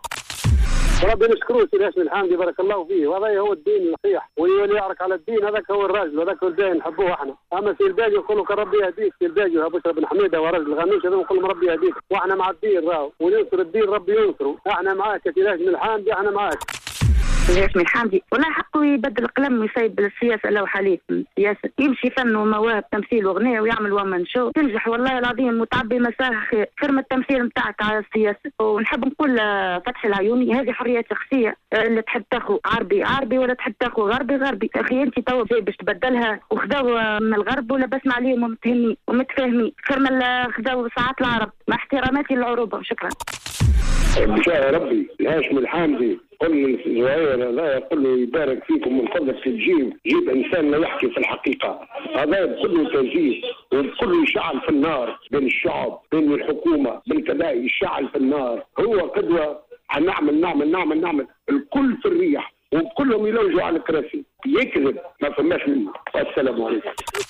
ربي نشكروه سي الهاشمي الحامدي بارك الله فيه وهذا هو الدين الصحيح واللي يعرك على الدين هذاك هو الراجل وهذاك هو الدين نحبوه احنا. اما سي الباقي يقولوا كان ربي يهديك سي الباقي وبشر بن حميده ورجل الغنوش هذول يقولوا ربي يهديك واحنا مع الدين راهو وننصر الدين ربي ينصره احنا معاك يا سي الهاشمي الحامدي احنا معاك. الهاشمي الحامدي والله حقه يبدل القلم ويسيب السياسه لو حليف السياسه يمشي فن ومواهب تمثيل واغنيه ويعمل ومن شو تنجح والله العظيم وتعبي مساه خير من التمثيل نتاعك على السياسه. ونحب نقول فتحي العيوني هذه حريه شخصيه اللي تحب تاخذ عربي ولا تحب تاخذ غربي اخي انت تو جاي باش تبدلها وخذوا من الغرب ولبس عليهم ومتهمين ومتفاهمين خير من خذوا ساعات العرب مع احتراماتي للعروبه. شكرا. يا ربي الهاشمي الحامدي قل زهير لا يقول له يبارك فيكم من فضلك جيب انسان لا يحكي في الحقيقه هذا كله تنفيذ وكله يشعل في النار بين الشعب بين الحكومه بالكبائر يشعل في النار هو قدوه نعمل الكل في الريح وكلهم يلوجوا على الكراسي يكذب ما فماش منه. والسلام عليكم.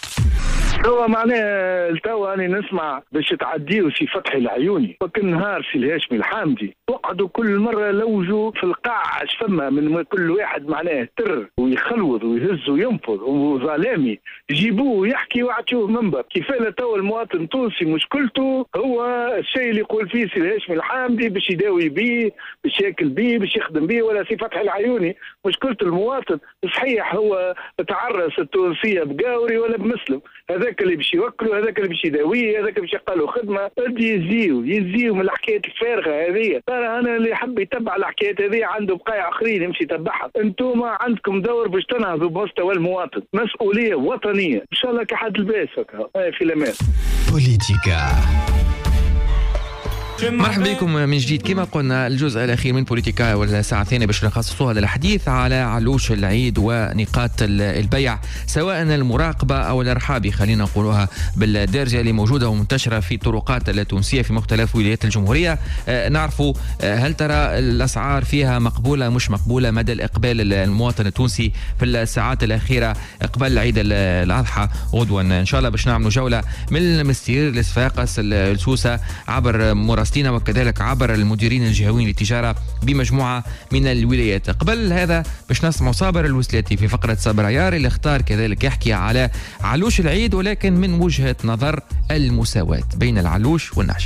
هو معناه توا اني نسمع باش تعديوا سي فتحي العيوني وكل نهار سي الهاشمي الحامدي وقعدوا كل مره لوجوا في القاع فما من كل واحد معناه تر ويخلوض ويهز وينفض وظلامي يجيبوه ويحكي ويعطيوه منبر. كيفاه توا المواطن التونسي مشكلته هو الشيء اللي يقول فيه سي الهاشمي الحامدي باش يداوي بيه باش ياكل بيه باش يخدم بيه ولا سي فتحي العيوني مشكلة المواطن. صحيح هو تعرس التونسيه بقاوري ولا بمسلم هذاك اللي باش يوكلوا هذاك اللي باش يداويه هذاك اللي باش يقالوا خدمه يزيو من الحكايات الفارغه هذه. ترى انا اللي يحب يتبع الحكايات هذه عنده بقايا اخرين يمشي يتبعها. انتم عندكم دور باش تنهضوا بمستوى المواطن مسؤوليه وطنيه ان شاء الله كحد الباس في الامان. بوليتيكا مرحبا بكم من جديد. كما قلنا الجزء الأخير من بوليتيكا والساعة الثانية باش نخصصوها للحديث على علوش العيد ونقاط البيع، سواء المراقبة أو الإرحابي خلينا نقولوها بالدارجة اللي موجودة ومنتشرة في الطرقات التونسية في مختلف ولايات الجمهورية. نعرفوا هل ترى الأسعار فيها مقبولة مش مقبولة؟ مدى الإقبال المواطن التونسي في الساعات الأخيرة قبل عيد الأضحى غدوة إن شاء الله باش نعملوا جولة من المستير لصفاقس السوسة عبر مراسلين وكذلك عبر المديرين الجهويين للتجارة بمجموعة من الولايات. قبل هذا باش نسمع صابر الوسلاتي في فقرة صابر عيار اللي اختار كذلك يحكي على علوش العيد ولكن من وجهة نظر المساواة بين العلوش والنعشة.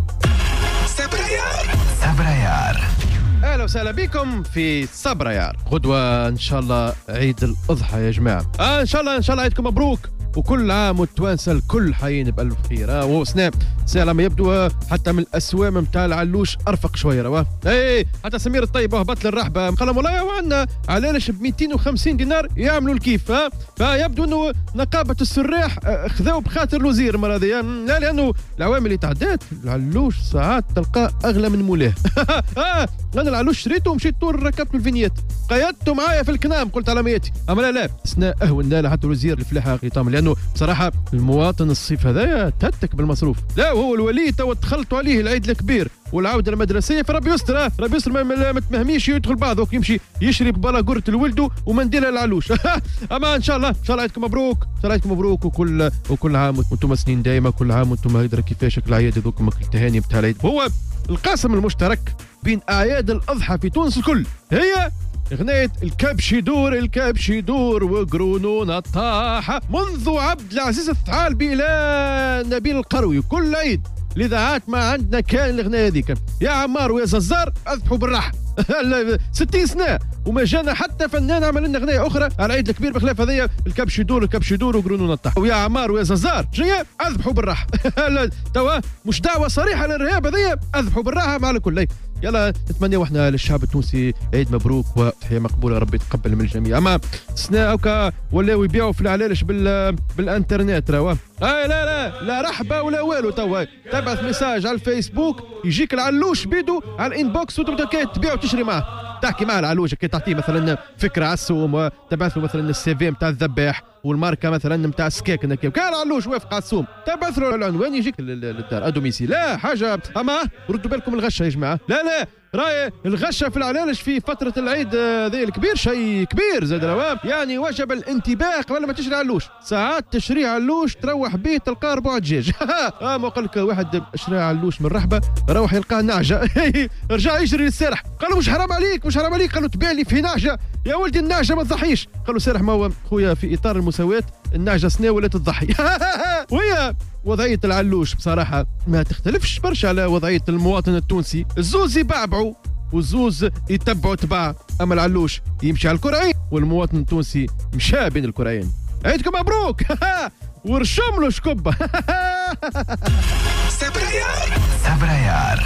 صابر عيار اهلا وسهلا بكم في صابر عيار. غدوة ان شاء الله عيد الاضحى يا جماعة. ان شاء الله عيدكم مبروك وكل عام والتوانسه الكل حيين بألف خير. وهو سنة على ما يبدو حتى من الاسوام نتاع العلوش ارفق شويه راه. اي حتى سمير الطيب هبط للرحبه قال والله وعندنا علاش ب 250 دينار يعملوا الكيف. فيبدو انه نقابه السراح خذاو بخاطر الوزير المره هذه. لا لانه العوامل اللي تعدات العلوش ساعات تلقاه اغلى من مولاه. انا العلوش شريته ومشيت طول ركبت الفينيات قيدته معايا في الكنام قلت على ميتي. اما لا سنة اهون لا حتى الوزير الفلاحه قيطام لانه بصراحه المواطن الصيف هذايا تهتك بالمصروف. لا وهو الولي تو دخلتوا عليه العيد الكبير والعوده المدرسيه فربي يستر. ربي يستر ما تمهميش يدخل بعضه يمشي يشري بلاقورة الولد ومنديله العلوش. اما ان شاء الله عيدكم مبروك. ان شاء الله عيدكم مبروك وكل عام وانتم سنين دائما. كل عام وانتم هيدرا كيفاش العياد هذوكم التهاني بتاع العيد. هو القاسم المشترك بين اعياد الاضحى في تونس الكل هي اغنية الكبش يدور وقرونون الطاحة منذ عبد العزيز الثعالبي الى نبيل القروي. كل عيد الاذاعات ما عندنا كان الاغنية هذيك يا عمار ويا ززار اذبحوا بالراحة. 60 سنة وما جانا حتى فنان عمل لنا اغنية اخرى على العيد الكبير بخلاف هذيا الكبش يدور وقرونون الطاحة ويا عمار ويا ززار جايه اذبحوا بالراحة. توا مش دعوة صريحة للارهاب هذيا اذبحوا بالراحة مع الكل. يلا نتمنى واحنا للشعب التونسي عيد مبروك وتحية مقبولة ربي يتقبل من الجميع. اما سنة اوكا ولاو يبيعوا في العلالش بالانترنت راه. لا رحبة ولا والو. توا تبعث ميساج على الفيسبوك يجيك العلوش بيدو على الانبوكس وتبدا تبيع وتشري معه. تحكي مع العلوش كي تعطيه مثلا فكرة على السوم وتبعث له مثلا السي في نتاع الذباح والماركه مثلا نتاع السكاك كان علوش وافق على السوم تبعث له العنوان يجيك للدار ادوميسي. لا حاجه. اما ردوا بالكم الغشه يا جماعه. لا راي الغشه في العلالش في فتره العيد ذي الكبير شيء كبير زاد رواب. يعني وجب الانتباه قبل ما تشري علوش. ساعات تشري علوش تروح بيه تلقاه 4 دجاج. ما قال لك واحد شرى علوش من رحبه روح يلقاه نعجه. رجع يجري للسارح قال له مش حرام عليك قال له تبيع لي في نعجه يا ولدي النعجه ما تضحيش. قال له سارح ما هو خويا في اطار المساواه النعجه سنه ولا تضحي. وهي وضعيه العلوش بصراحه ما تختلفش برشا على وضعيه المواطن التونسي. الزوز يبعبعوا والزوز يتبعوا تبع. اما العلوش يمشي على الكرعين والمواطن التونسي مشى بين الكرعين. عيدكم مبروك. ورشم له شكبه. صابر عيار.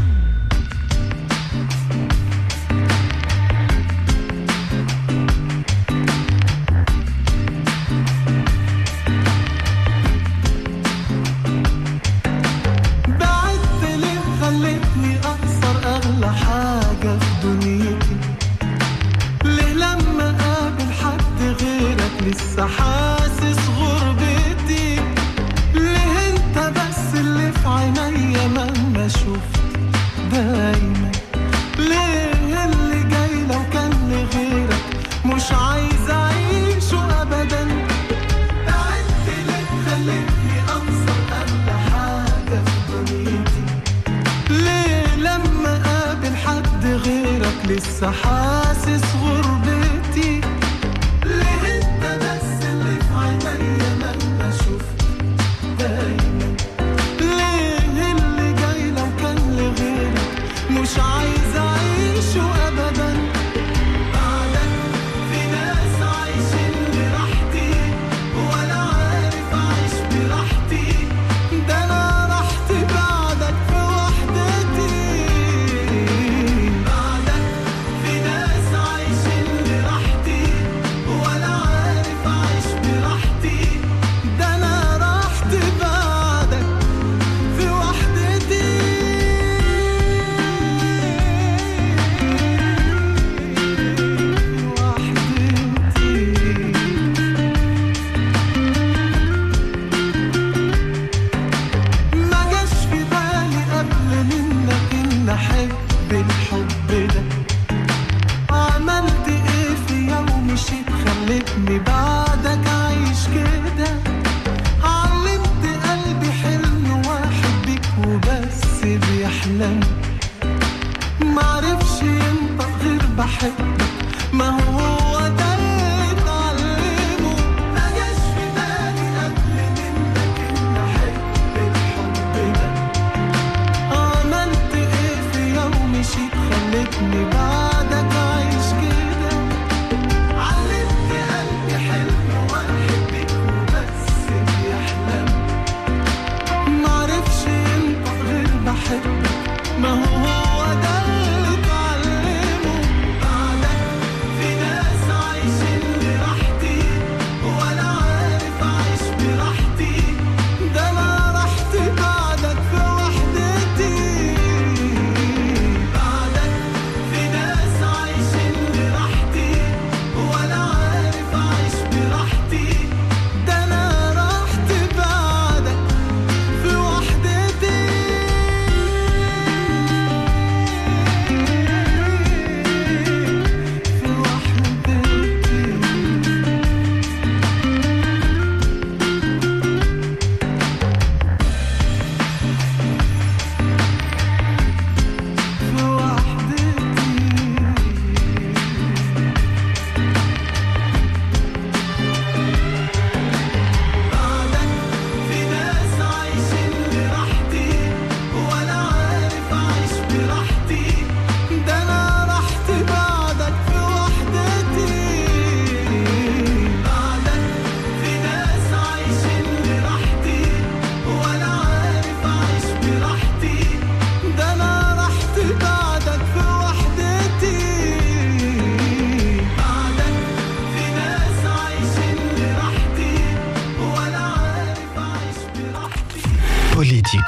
حاجة في دنيتي ليه لما قابل حد غيرك لسه حاسس غربتي؟ ليه انت بس اللي في عينيا مهما شفت دايما؟ ليه اللي جاي لو كان لغيرك مش عايز اعيشه ابدا؟ تعبت ليه خلتني انصر اغلى حاجة في دنيتي؟ ليه لما حد غيرك لسه حاسس غربتي؟ ليه انت بس اللي في عينيا مهما شفت دايما؟ ليه اللي جاي لو كان لغيرك مش عايز اعيشه ابدا؟ بعدك في ناس عايشين براحتي ولا عارف اعيش براحتي. ده انا راحتي بعدك في وحدتي. بعدك في ناس عايشين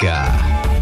بوليتيكا.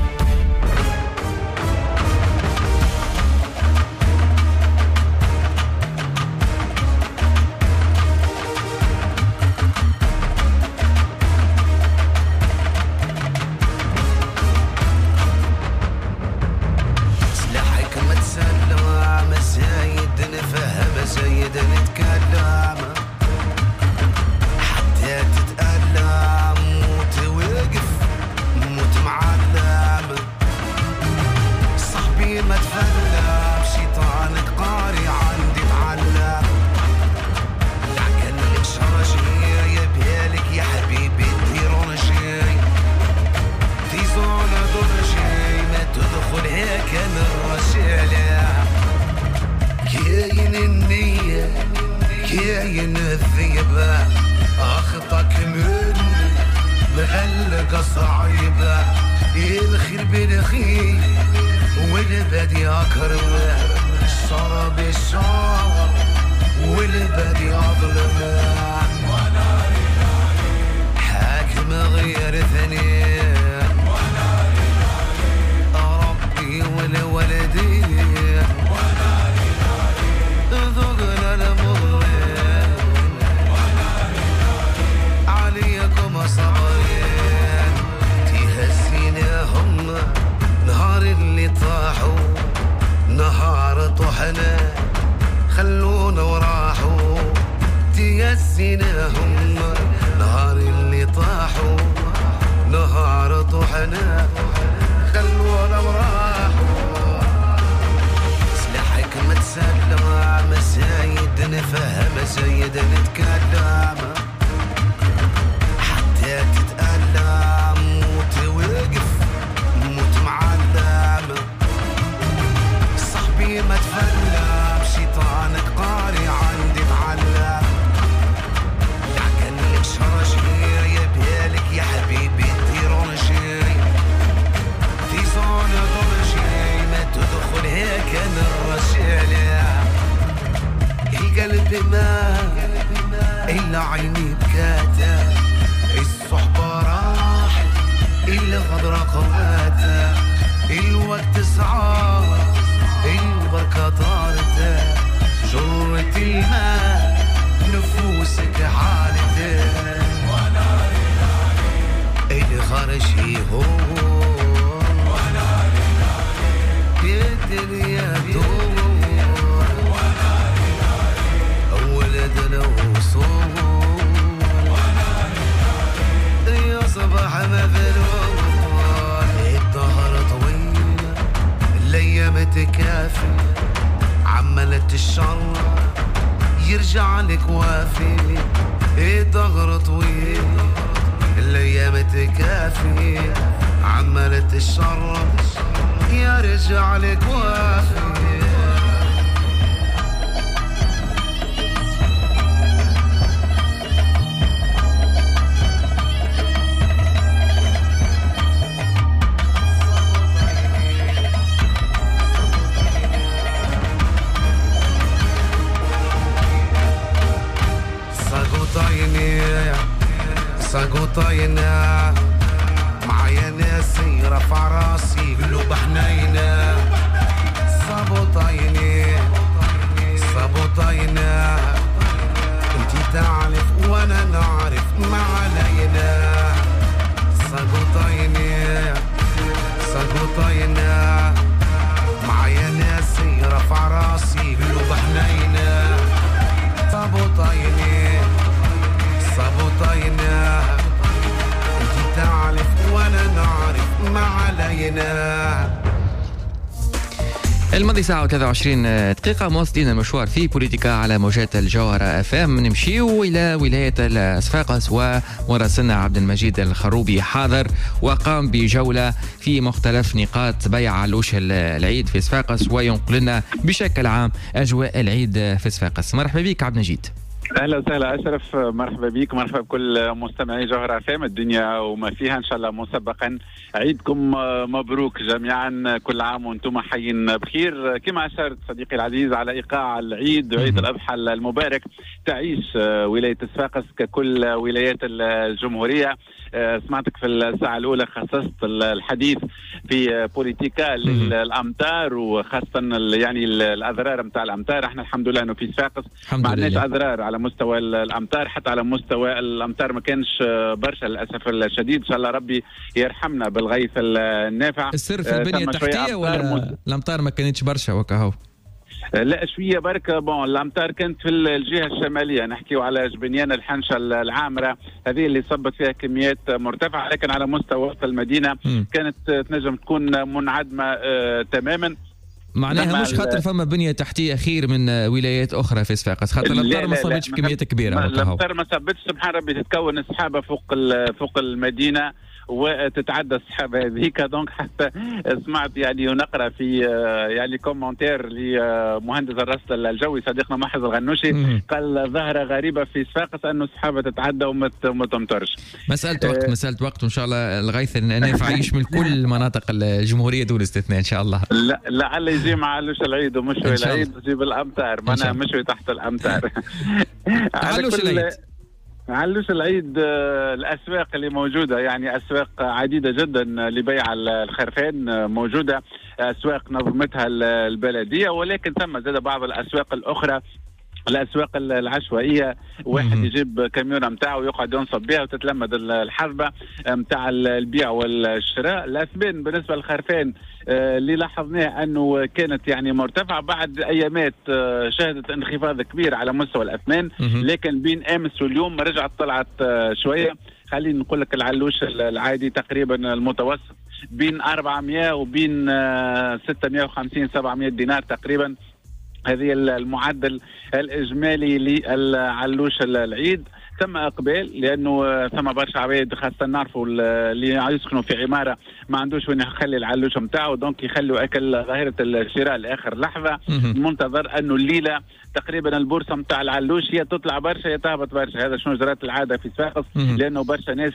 الماضي ساعة و23 دقيقة مواصلين المشوار في بوليتيكا على موجات الجوهرة FM. نمشيو إلى ولاية صفاقس ومراسلنا عبد المجيد الخروبي حاضر وقام بجولة في مختلف نقاط بيع علوش العيد في صفاقس وينقل لنا بشكل عام أجواء العيد في صفاقس. مرحبا بك عبد المجيد. اهلا وسهلا اشرف، مرحبا بك، مرحبا بكل مستمعي جوهر اف ام الدنيا وما فيها ان شاء الله. مسبقا عيدكم مبروك جميعا، كل عام وانتم حيين بخير. كما اشرت صديقي العزيز على ايقاع العيد، عيد الاضحى المبارك. تعيش ولايه صفاقس ككل ولايات الجمهوريه. سمعتك في الساعه الاولى خصصت الحديث في بوليتيكا للامطار، وخاصه يعني الاضرار نتاع الامطار. احنا الحمد لله انه في صفاقس ما عندناش اضرار على مستوى الامطار، حتى على مستوى الامطار ما كانش برشا للاسف الشديد. ان شاء الله ربي يرحمنا بالغيث النافع. السر في البنيه التحتيه ولا الامطار ما كانتش برشا وكهو؟ لا شويه بركه. الامطار كانت في الجهه الشماليه، نحكيو على جبنيان الحنشه العامره، هذه اللي صبت فيها كميات مرتفعه، لكن على مستوى وسط المدينه كانت تنجم تكون منعدمه تماما. معناها مش خاطر فما بنيه تحتيه خير من ولايات اخرى في صفاقس، خاطر الامطار ما صابتش بكميات كبيره. الامطار ما صابتش سبحان ربي، تتكون السحابه فوق المدينه وتتعدى السحابه هذيك. دونك حتى سمعت يعني ونقرا في يعني كومنتير لمهندس الرصد الجوي صديقنا محز الغنوشي، قال ظاهره غريبه في صفاقس انه السحابه تتعدى وما تمطرش. مساله وقت وان شاء الله الغيث النافع يشمل كل مناطق الجمهوريه دون استثناء ان شاء الله. لا لعل يجي مع علوش العيد ومشوي العيد يجيب الامطار، ما انا مشوي تحت الامطار. علوش العيد علوش العيد الأسواق اللي موجودة يعني أسواق عديدة جدا لبيع الخرفان موجودة، أسواق نظمتها البلدية، ولكن ثم زاد بعض الأسواق الأخرى، الاسواق العشوائيه، واحد يجيب كاميونه نتاعو ويقعد ينصب بها وتتلمد الحظبه نتاع البيع والشراء. الاثمان بالنسبه للخرفان اللي لاحظناه انه كانت يعني مرتفعه بعد ايامات شهدت انخفاض كبير على مستوى الاثمان، لكن بين امس واليوم رجعت طلعت شويه. خلينا نقول لك العلوش العادي تقريبا المتوسط بين 400 وبين 650 700 دينار تقريبا، هذه المعدل الإجمالي للعلوش العيد. ثم إقبال لأنه ثم برشا عباد خاصة نعرفوا اللي يسكنوا في عمارة ما عندوش وين يخلي العلوش متاعه، دونك يخلوا أكل ظاهرة الشراء لآخر لحظة. منتظر أنه الليلة تقريبا البورصة متاع العلوش هي تطلع برشا هي تهبط برشا. هذا شنو جرت العادة في صفاقس، لأنه برشا ناس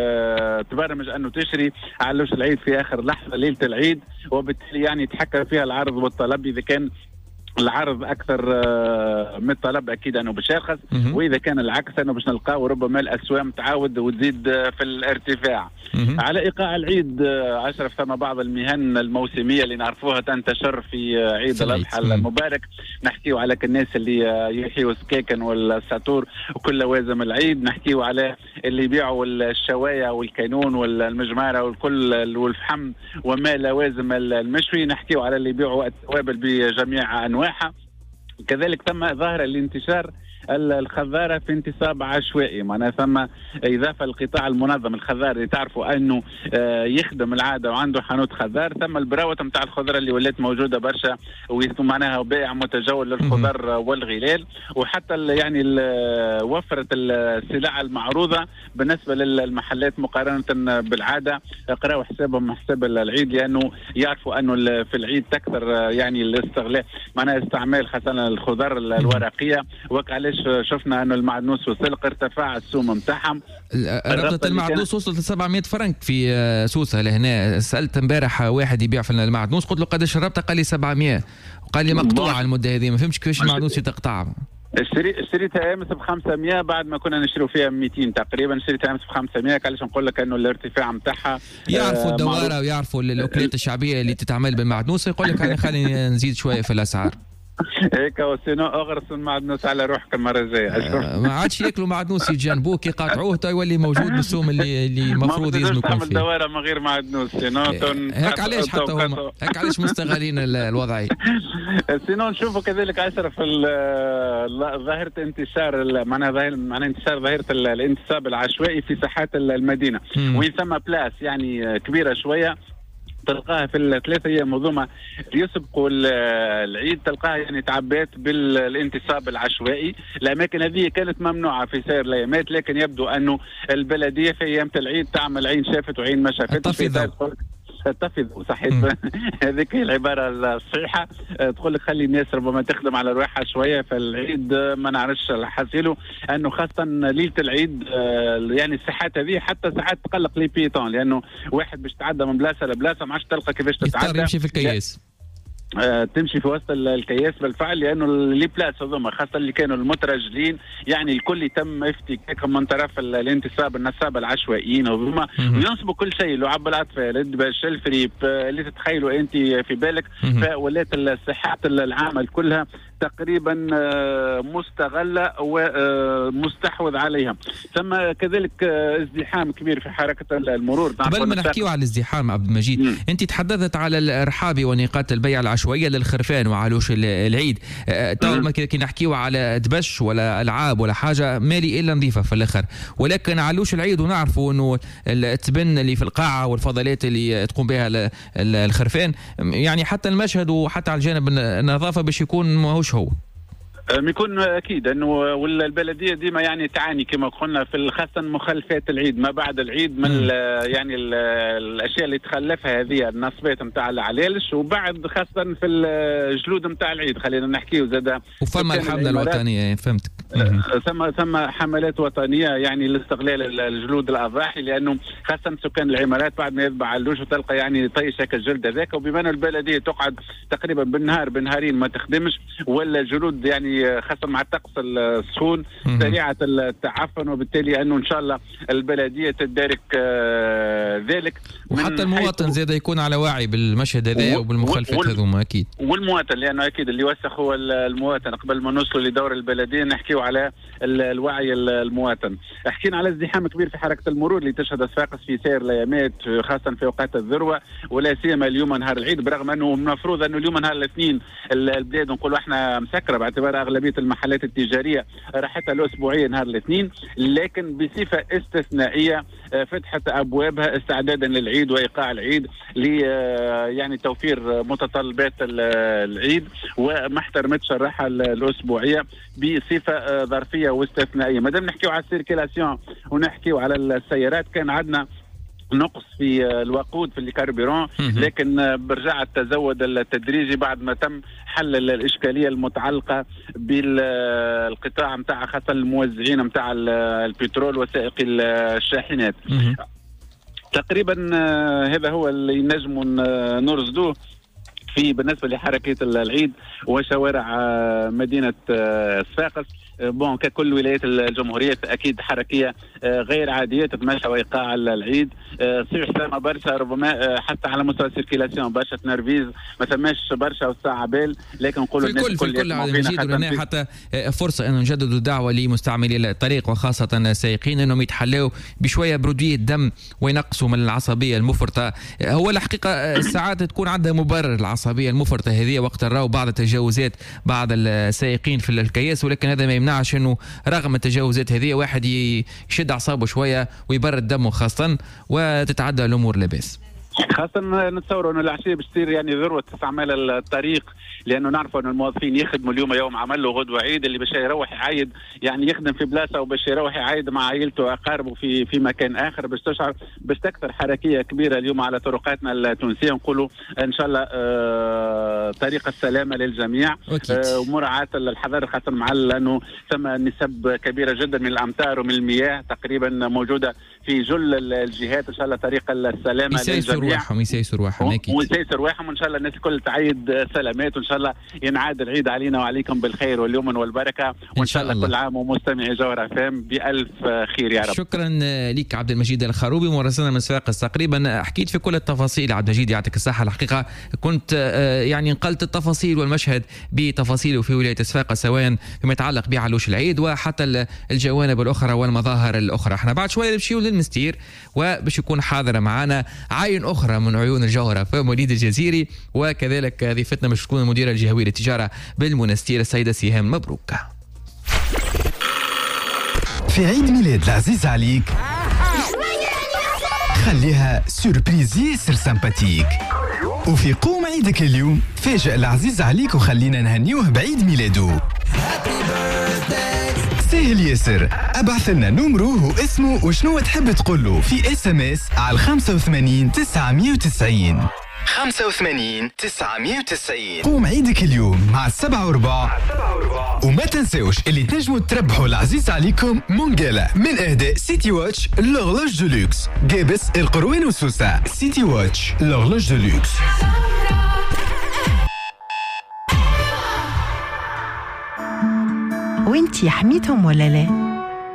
تبرمج أنه تشري علوش العيد في آخر لحظة ليلة العيد، وبالتالي يعني يتحكم فيها العرض والطلب. إذا كان العرض اكثر من الطلب اكيد انه باش يرخص، واذا كان العكس انه باش نلقاو ربما الاسواق تعاود وتزيد في الارتفاع. على ايقاع العيد اشرف ثم بعض المهن الموسميه اللي نعرفوها تنتشر في عيد الاضحى المبارك. نحكيو على الناس اللي يحيوا السكاكن والساطور وكل لوازم العيد، نحكيو على اللي يبيعوا الشوايه والكانون والمجماره والكل والفحم وما لوازم المشوي، نحكيو على اللي يبيعوا التوابل بجميع انواعها. كذلك تم ظاهرة الانتشار الخضارة في انتصاب عشوائي، معناها ثم إضافة القطاع المنظم الخضار اللي تعرفوا أنه يخدم العادة وعنده حانوت خضار، ثم البراوة متاع الخضرة اللي ولات موجودة برشا ومعناها بائع متجول للخضر والغلال، وحتى يعني وفرت السلع المعروضة بالنسبة للمحلات مقارنة بالعادة. قراوا حسابهم حساب العيد لأنه يعرفوا أنه في العيد تكثر يعني الاستغلال معناها استعمال خاصة الخضر الورقية، وعلاش شفنا انه المعدنوس والسلق ارتفع السوم نتاعهم. ربطة المعدنوس وصلت ل 700 فرنك في سوسة لهنا. سألت امبارح واحد يبيع في المعدنوس قلت له قداش الربطة، قال لي 700، وقال لي مقطوعة المدة هذه، ما فهمتش كيفاش المعدنوس يتقطع. اشتريتها امس ب 500 بعد ما كنا نشتروا فيها 200 تقريبا، اشتريتها امس ب 500. علاش نقول لك انه الارتفاع نتاعها يعرفوا الدواره ويعرفوا الاكلات الشعبيه اللي تتعمل بالمعدنوس، يقول لك خلينا نزيد شويه في الاسعار. هيك وسينو اغرس المعدنوس على روحك المره الجايه. ما عادش ياكلوا معدنوس يتجنبوك يقاطعوه تو يولي موجود بالسوم اللي المفروض يزنوا يكون فيه. دواره من غير معدنوس سينو هيك علاش حتى هما هيك علاش مستغلين الوضعيه. سينو نشوفوا كذلك اشرف ظاهره انتشار معناها انتشار ظاهره الانتصاب العشوائي في ساحات المدينه، وين ثم بلاس يعني كبيره شويه تلقاها في الثلاثة أيام منظومة يسبقوا العيد، تلقاها يعني تعبات بالانتصاب العشوائي. الأماكن هذه كانت ممنوعة في سائر الأيامات، لكن يبدو أنه البلدية في أيام العيد تعمل عين شافت وعين ما شافتش. تفضوا صحيح. هذيك هي العباره الصحيحه. تقول لك خلي الناس ربما تخدم على روحها شويه في العيد. ما نعرفش حاسيله انه خاصه ليله العيد يعني الساحات هذه حتى ساعات تقلق لي بيتون، لانه واحد باش تعدى من بلاصه لبلاصه ما عادش تلقى كيفاش تتعدى، يمشي في الكياس. تمشي في وسط الكياس بالفعل، لانه لي بلاص هذوما خاصه اللي كانوا المترجلين يعني الكل تم افتكاكهم من طرف الانتصاب النصابه العشوائيين هذوما، وينصبوا كل شيء، لعب الاطفال، الدبش، الفريب، اللي تتخيلوا انت في بالك. فولات الصحات العامه كلها تقريبا مستغله ومستحوذ عليها. ثم كذلك ازدحام كبير في حركه المرور. قبل ما نحكيو على الازدحام عبد المجيد، انت تحدثت على الارحاب ونقاط البيع العشوائيه للخرفان وعلوش العيد. تو كي نحكيو على دبش ولا العاب ولا حاجه مالي الا نظيفه في الاخر، ولكن علوش العيد ونعرفوا انه التبن اللي في القاعه والفضلات اللي تقوم بها الخرفان، يعني حتى المشهد وحتى على الجانب النظافه باش يكون ماهوش هو. يكون اكيد انه والبلديه ديما يعني تعاني كما قلنا في خاصه مخلفات العيد ما بعد العيد من يعني الاشياء اللي تخلفها هذه النصبات نتاع العلالش، وبعد خاصه في الجلود نتاع العيد خلينا نحكيو زاد. وفما الحمله الوطنيه فهمتك. ثم حملات وطنيه يعني لاستغلال الجلود الاضاحي، لانه خاصه سكان العمارات بعد ما يذبح علوش وتلقى يعني طيشه كالجلد هذاك، وبما ان البلديه تقعد تقريبا بالنهار بنهارين ما تخدمش، ولا الجلود يعني خاصة مع الطقس السخون سريعة التعفن، وبالتالي أنه إن شاء الله البلدية تدارك ذلك. وحتى المواطن زاد يكون على وعي بالمشهد هذا وبالمخالفات هذوما أكيد. والمواطن لأنه أكيد اللي وسخ هو المواطن. قبل ما نوصلوا لدور البلدية نحكيو على الوعي المواطن. حكينا على ازدحام كبير في حركة المرور اللي تشهد الصفاقس في سير الأيامات خاصة في أوقات الذروة، ولا سيما اليوم نهار العيد، برغم أنه المفروض أنه اليوم نهار الاثنين البلاد نقولوا احنا مسكرة باعتبار أغلبية المحلات التجارية راحتها الأسبوعية نهار الاثنين، لكن بصفة استثنائية فتحت أبوابها استعدادا للعيد وإيقاع العيد يعني توفير متطلبات العيد، وما احترمتش الراحة الأسبوعية بصفة ظرفية واستثنائية. مادام نحكيو على السيركيلاسيون ونحكيو على السيارات، كان عندنا نقص في الوقود في الكاربيرون، لكن برجع التزود التدريجي بعد ما تم حل الإشكالية المتعلقة بالقطاع متاع خاصة الموزعين متاع البترول وسائقي الشاحنات. تقريبا هذا هو اللي نجم نرصدوه في بالنسبة لحركة العيد وشوارع مدينة صفاقس. بون ككل ولايات الجمهورية أكيد حركية غير عادية تتماشى وإيقاع العيد. صحيح ثم برشا ربما حتى على مستوى السيركيلاسيون برشا تنرفيز، ما ثماش برشا وساعة بال، لكن نقولوا في الكل عاد حتى فرصة أنه نجددوا دعوة لمستعملي الطريق وخاصة السائقين أنهم يتحلوا بشوية برودية دم وينقصوا من العصبية المفرطة. هو الحقيقة ساعات تكون عندها مبرر العصبية المفرطة هذه وقت نراو بعض التجاوزات بعض السائقين في الكياس، ولكن هذا ما يمنعش انه رغم التجاوزات هذه واحد يشد اعصابه شويه ويبرد دمه خاصه وتتعدى الامور لاباس. خاصة نتصوروا أنه العشية بتصير يعني ذروة استعمال الطريق، لأنه نعرفوا أن الموظفين يخدموا اليوم يوم عمل وغدوة عيد، اللي باش يروح يعايد يعني يخدم في بلاصة وباش يروح يعايد مع عائلته وأقاربه في مكان آخر، باش تشعر باش تكثر حركية كبيرة اليوم على طرقاتنا التونسية. نقولوا إن شاء الله طريق السلامة للجميع ومراعاة الحذر خاصة مع لأنه ثم نسب كبيرة جدا من الأمطار ومن المياه تقريبا موجودة في جل الجهات. إن شاء الله طريق السلامة للجميع يسيسوا رواحهم اكيد ويسيسوا رواحهم، وان شاء الله الناس الكل تعيد سلامات، وان شاء الله ينعاد العيد علينا وعليكم بالخير واليمن والبركه، وان شاء الله كل عام ومستمعي جوهر FM بألف خير يا رب. شكرا لك عبد المجيد الخروبي مراسلنا من صفاقس. تقريبا حكيت في كل التفاصيل عبد المجيد يعطيك الصحه. الحقيقه كنت يعني نقلت التفاصيل والمشهد بتفاصيله في ولايه صفاقس سواء فيما يتعلق بعلوش العيد وحتى الجوانب الاخرى والمظاهر الاخرى. احنا بعد شويه نمشيو للمستير وباش يكون حاضره معنا عين أخرى من عيون الجوهرة في موليد الجزيري، وكذلك ضيفتنا باش تكون المديرة الجهوية للتجارة بالمنستير السيدة سهام. مبروك. في عيد ميلاد العزيز عليك خليها سوربريز ياسر سمباتيك، وفي قوم عيدك اليوم فاجئ العزيز عليك وخلينا نهنيوه بعيد ميلاده. سهل ياسر، ابعث لنا نمره واسمه وشنو تحب تقوله في SMS على 85 990. 85 990. قوم عيدك اليوم مع 7 وما تنسوش اللي تنجموا تربحوا العزيز عليكم مونجالا من اهداء سيتي واتش لورلوج دولوكس. جابس القروين وسوسة. سيتي واتش لورلوج دولوكس. وانتي حميتهم ولا لا؟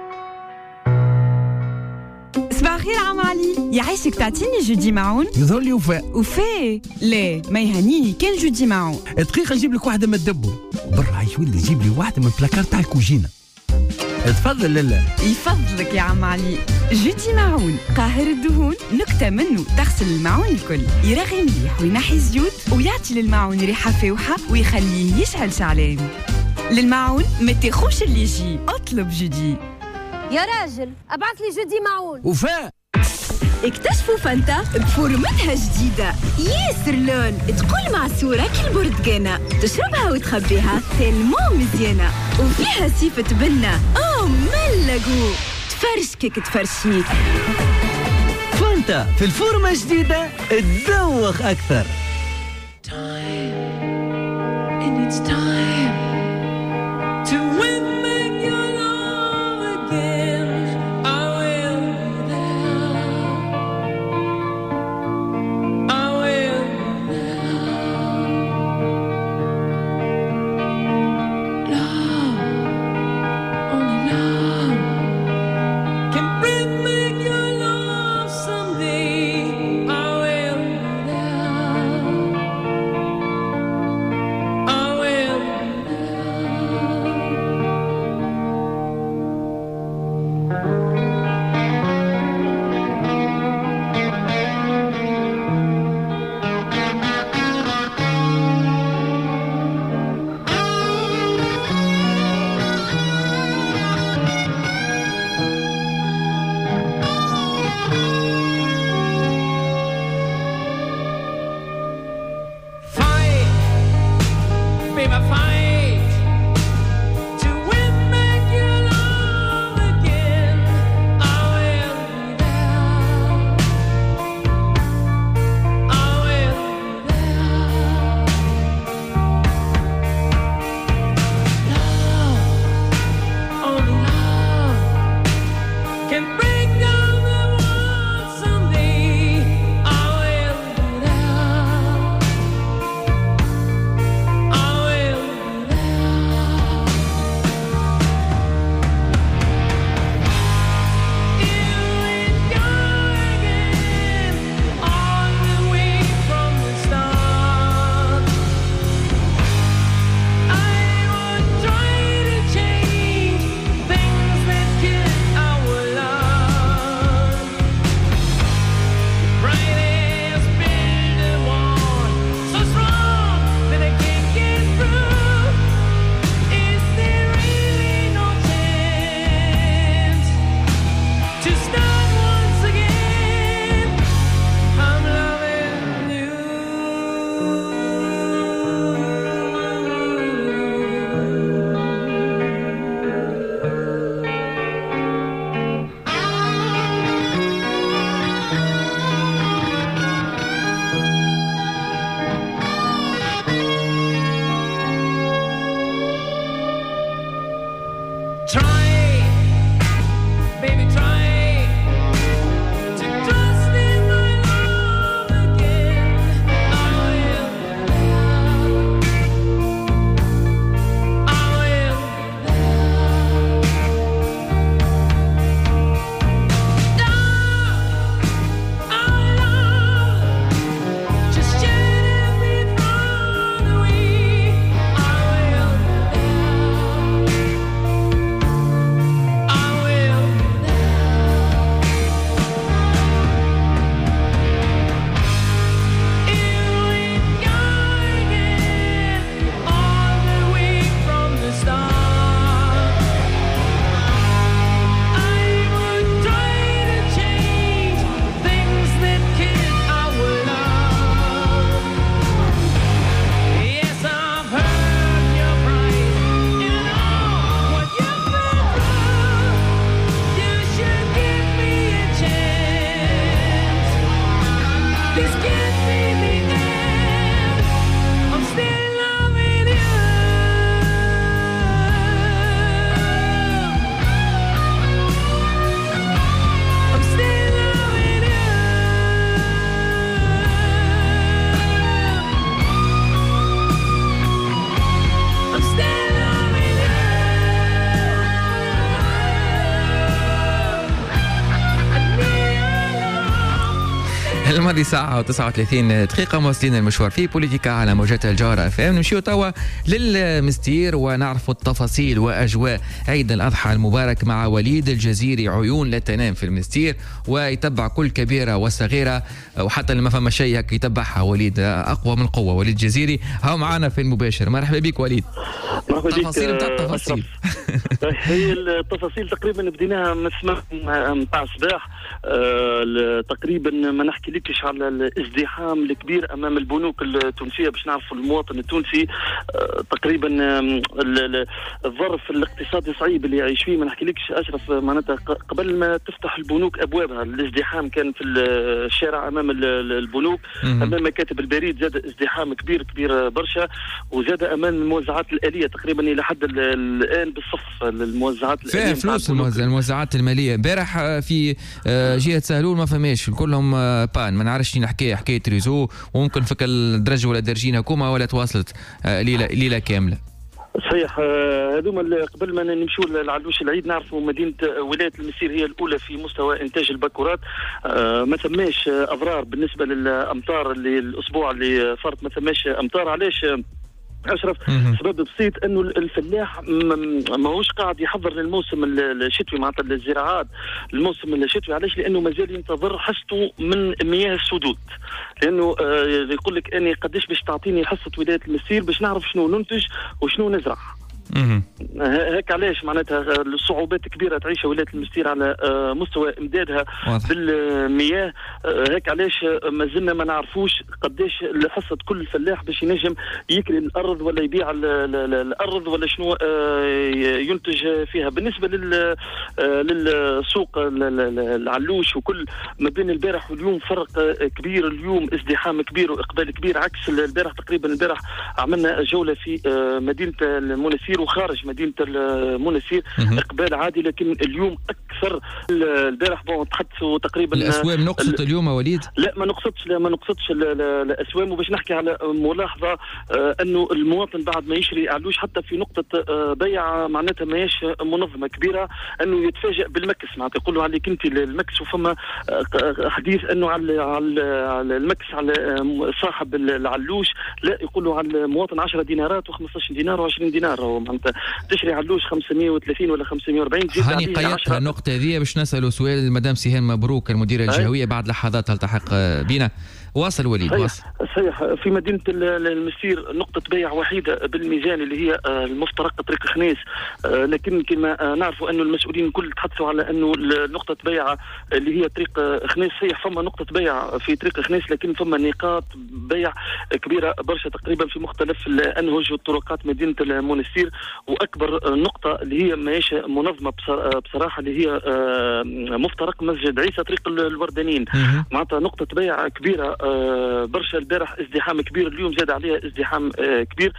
صباح الخير عم علي، يعيشك تعطيني جودي معون؟ يظهر لي وفاء لا ما يهنيني كان جودي معون. دقيقة نجيب لك واحدة من الدبو برا عايش ولد يجيب لي واحدة من البلاكار تاع الكوجينة. تفضل لالا. يفضلك يا عم علي. جودي معون قاهر الدهون، نكتة منه تغسل المعون الكل، يرغي مليح وينحي الزيوت ويعطي للمعون ريحة فاوحة ويخليه يشعل شعلان. للمعون ما تاخوش اللي يجي، اطلب جودي. يا راجل ابعث لي جودي معون. وفاء اكتشفوا فانتا بفورمتها جديدة ياسر لون، تقول مع صورة كالبرتقانة، تشربها وتخبيها تلمو مزيانة، وفيها سيفة بنة ملقو تفرشكك تفرشيك. فانتا في الفورمة جديدة تذوق أكثر. الماضي ساعة و39 دقيقة موصلين المشوار في بوليتيكا على موجات الجوهرة FM. نمشيو توا للمستير ونعرف التفاصيل وأجواء عيد الأضحى المبارك مع وليد الجزيري. عيون لا تنام في المستير ويتبع كل كبيرة وصغيرة، وحتى لما فما شيء هيك يتبعها وليد أقوى من قوة. وليد الجزيري هاو معنا في المباشر. مرحبا بك وليد. مرحبا بك. تفاصيل بتاع التفاصيل. هي التفاصيل تقريبا بديناها من نتاع الصباح. تقريبا ما نحكي لكش على الازدحام الكبير امام البنوك التونسيه باش نعرفوا المواطن التونسي. تقريبا الظرف الاقتصادي صعيب اللي يعيش فيه. ما نحكي لكش اشرف معناتها قبل ما تفتح البنوك ابوابها الازدحام كان في الشارع امام البنوك، امام مكاتب البريد زاد ازدحام كبير برشا، وزاد امام الموزعات الاليه تقريبا الى حد الان بالصف الموزعات الاليه فيها فلوس الموزعات الماليه. امبارح في جهه سهلول ما فماش كلهم بان، ما نعرفش نحكي حكايه ريزو، وممكن فك الدرجه ولا درجين هكوما ولا تواصلت ليله كامله. صحيح. هذوما قبل ما نمشوا لعلوش العيد نعرفوا مدينه ولايه المسير هي الاولى في مستوى انتاج الباكورات. ما ثماش اضرار بالنسبه للامطار اللي الاسبوع اللي صارت، ما ثماش امطار. علاش أشرف؟ سبب بسيط أنه الفلاح ماهوش قاعد يحضر للموسم الشتوي معناتها الزراعات الموسم الشتوي. علاش؟ لأنه مازال ينتظر حصته من مياه السدود، لأنه يقول لك أني قديش باش تعطيني حصة ولاية المسير باش نعرف شنو ننتج وشنو نزرع. هيك علاش معناتها الصعوبات كبيره تعيشها ولايه المستير على مستوى امدادها بالمياه. هيك علاش ما زلنا ما نعرفوش قداش حصه كل فلاح باش ينجم يكري الارض ولا يبيع الارض ولا شنو ينتج فيها. بالنسبه للسوق العلوش وكل ما بين البارح واليوم فرق كبير. اليوم ازدحام كبير واقبال كبير عكس البارح. تقريبا البارح عملنا جوله في مدينه المنستير وخارج مدينه المنستير اقبال عادي، لكن اليوم اكثر. البارح تحدثوا تقريبا الاسوام نقصت اليوم وليد؟ لا ما نقصتش الاسوام. وباش نحكي على ملاحظه انه المواطن بعد ما يشري علوش حتى في نقطه بيع معناتها ماهيش منظمه كبيره انه يتفاجئ بالمكس. معناتها يقولوا عليك انت المكس، وفما حديث انه على المكس على صاحب العلوش لا، يقولوا على المواطن 10 دينارات و15 دينار و20 دينار. معناتها تشري علوش 530 ولا 540 تزيد هاني قيدتها النقطة هذه باش نسألوا سؤال مدام سهام مبروك المديرة الجهوية بعد لحظات تلتحق بنا. واصل وليد. واصل. صحيح. في مدينة المسير نقطة بيع وحيدة بالميزان اللي هي المفترق طريق خنيس، لكن كما نعرفوا أنه المسؤولين الكل تحدثوا على أنه نقطة بيع اللي هي طريق خنيس. صحيح فما نقطة بيع في طريق خنيس، لكن فما نقاط بيع كبيرة برشا تقريبا في مختلف الأنهج والطرقات مدينة المنستير. وأكبر نقطة اللي هي ماهيش منظمة بصراحة اللي هي مفترق مسجد عيسى طريق الوردانيين. معناتها نقطة بيع كبيرة برشا. البارح ازدحام كبير، اليوم زاد عليها ازدحام كبير،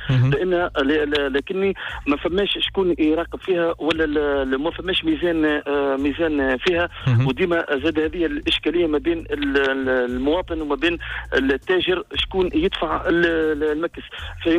لكني ما فماش شكون يراقب فيها ولا ما فماش ميزان فيها. وديما زاد هذه الاشكاليه ما بين المواطن وما بين التاجر شكون يدفع المكس. في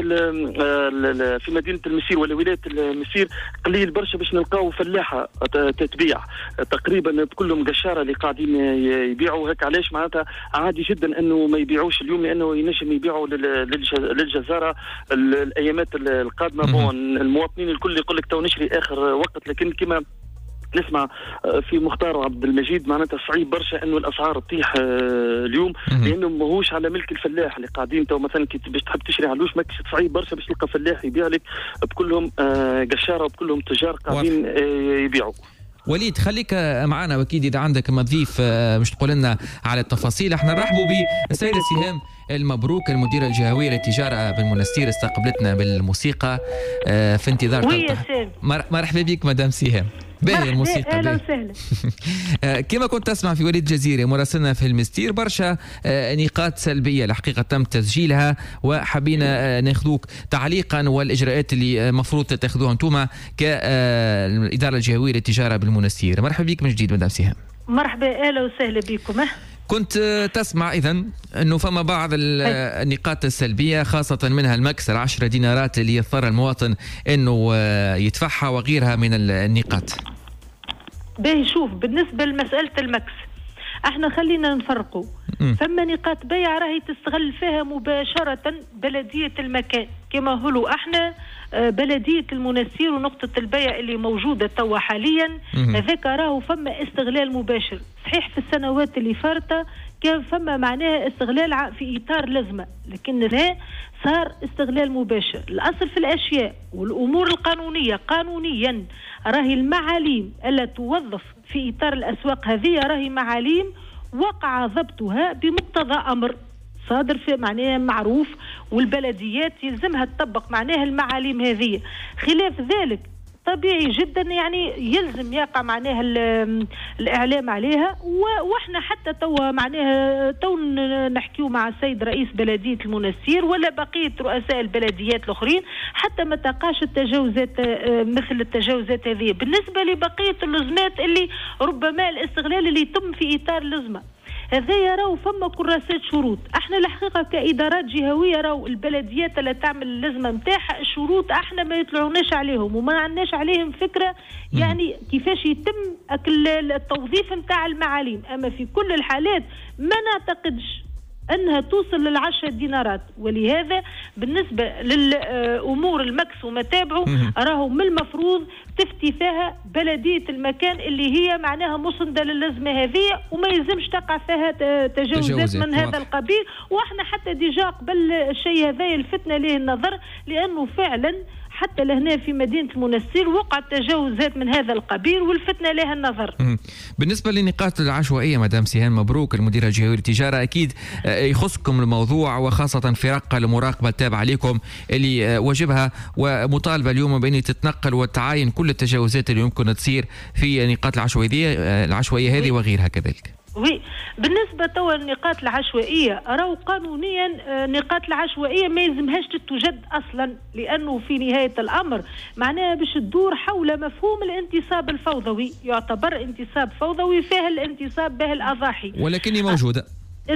مدينه المسير ولا ولايه المسير قليل برشا باش نلقاو فلاحه تتبيع تقريبا كلهم قشاره اللي قاعدين يبيعوا. هيك علاش معناتها عادي جدا انه ما يبيعوش اليوم، لانه ينجم يبيعوا للجزاره الايامات القادمه. المواطنين الكل يقول لك تو نشري اخر وقت، لكن كما نسمع في مختار عبد المجيد معناتها صعيب برشا انه الاسعار تطيح اليوم، لانه ماهوش على ملك الفلاح اللي قاعدين تو مثلا باش تحب تشري علوش ماكش صعيب برشا باش تلقى فلاح يبيع لك بكلهم قشاره وبكلهم تجار قاعدين يبيعوا. وليد خليك معنا، واكيد اذا عندك مضيف مش تقول لنا على التفاصيل. احنا نرحبوا بالسيده سهام المبروك المديره الجهويه للتجاره بالمنستير، استقبلتنا بالموسيقى في انتظار مرحبا بك مدام سهام. باهي الموسيقى اهلا وسهلا. كما كنت تسمع في وليد جزيري مراسلنا في المستير برشا نقاط سلبيه الحقيقه تم تسجيلها، وحبينا ناخذوك تعليقا والاجراءات اللي المفروض تاخذوها انتم كالاداره الجهويه للتجاره بالمنستير. مرحبا بك من جديد مدام سهام. مرحبا اهلا وسهلا بكم. كنت تسمع إذن أنه فما بعض النقاط السلبية خاصة منها المكسر 10 دينارات اللي يضطر المواطن أنه يدفعها وغيرها من النقاط. باهي شوف بالنسبة لمسألة المكس احنا خلينا نفرقوا فما نقاط بيع راهي تستغل فيها مباشرة بلدية المكان كما هو احنا بلدية المنسير ونقطة البيع اللي موجودة توا حاليا هذاك راهو فما استغلال مباشر. صحيح في السنوات اللي فاتت كان فما معناها استغلال في إطار لازمة، لكن لا صار استغلال مباشر. الأصل في الأشياء والأمور القانونية قانونيا راهي المعاليم ألا توظف في إطار الأسواق هذه راهي معاليم وقع ضبطها بمقتضى أمر صادر في معناها معروف، والبلديات يلزمها تطبق معناها المعاليم هذه. خلاف ذلك طبيعي جدا يعني يلزم يقع معناها الإعلام عليها. واحنا حتى توا معناها تو نحكيو مع السيد رئيس بلدية المنسير ولا بقية رؤساء البلديات الآخرين حتى ما تقاش التجاوزات مثل التجاوزات هذه. بالنسبة لبقية اللزمات اللي ربما الاستغلال اللي يتم في إطار لزمة هذا يراو فما كراسات شروط. احنا الحقيقه كادارات جهويه راو البلديات اللي تعمل اللزمه نتاعها الشروط احنا ما يطلعوناش عليهم وما عندناش عليهم فكره يعني كيفاش يتم التوظيف نتاع المعاليم. اما في كل الحالات ما نعتقدش أنها توصل لل10 دينارات، ولهذا بالنسبة للأمور المكس وما تابعه راهو من المفروض تفتي فيها بلدية المكان اللي هي معناها مسندة لللزمة هذه وما يلزمش تقع فيها تجاوزات من هذا القبيل. وإحنا حتى ديجا قبل الشيء هذا يلفتنا ليه النظر لأنه فعلا حتى لهنا في مدينة المنسير وقعت تجاوزات من هذا القبيل والفتنا لها النظر. بالنسبة للنقاط العشوائية مدام سيهان مبروك المديرة الجهوية للتجارة، أكيد يخصكم الموضوع وخاصة فرق المراقبة التابعة لكم اللي واجبها ومطالبة اليوم بأن تتنقل وتعاين كل التجاوزات اللي يمكن تصير في نقاط العشوائية هذه وغيرها كذلك. وي بالنسبة توا النقاط العشوائية راهو قانونيا نقاط العشوائية ما يلزمهاش توجد أصلا، لأنه في نهاية الأمر معناها باش تدور حول مفهوم الانتصاب الفوضوي، يعتبر انتصاب فوضوي فيه الانتصاب به الأضاحي ولكني موجودة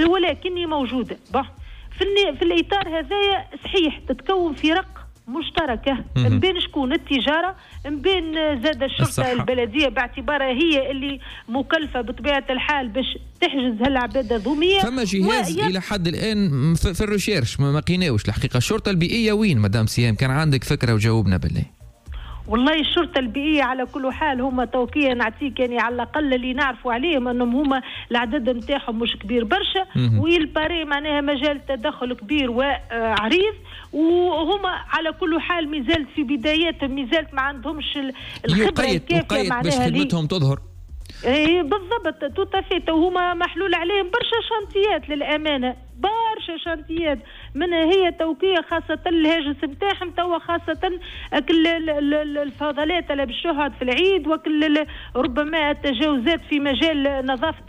في الإطار هذايا صحيح تتكون فرق مشتركة بين شكون التجارة بين زاد الشرطة البلدية باعتبارها هي اللي مكلفة بطبيعة الحال باش تحجز هالعبادة ذومية. فما جهاز إلى حد الآن في الريشيرش ما قيناوش الحقيقة. الشرطة البيئية وين مدام سيام؟ كان عندك فكرة وجاوبنا بالله. والله الشرطة البيئية على كل حال هما توكية نعطيك يعني على الأقل اللي نعرفوا عليهم أنهم هما العدد نتاعهم مش كبير برشا ويلباري معناها مجال تدخل كبير وعريض، وهما على كل حال مازالت في بداياتهم مازالت ما عندهمش الخبرة الكافية معناها باش خدمتهم تظهر. ايه بالضبط توتافيت، وهما محلول عليهم برشا شانتيات للأمانة برشا شانتيات منها هي توكية خاصة الهاجس نتاعهم توا خاصة الفضلات اللي بالشهد في العيد وكل ربما التجاوزات في مجال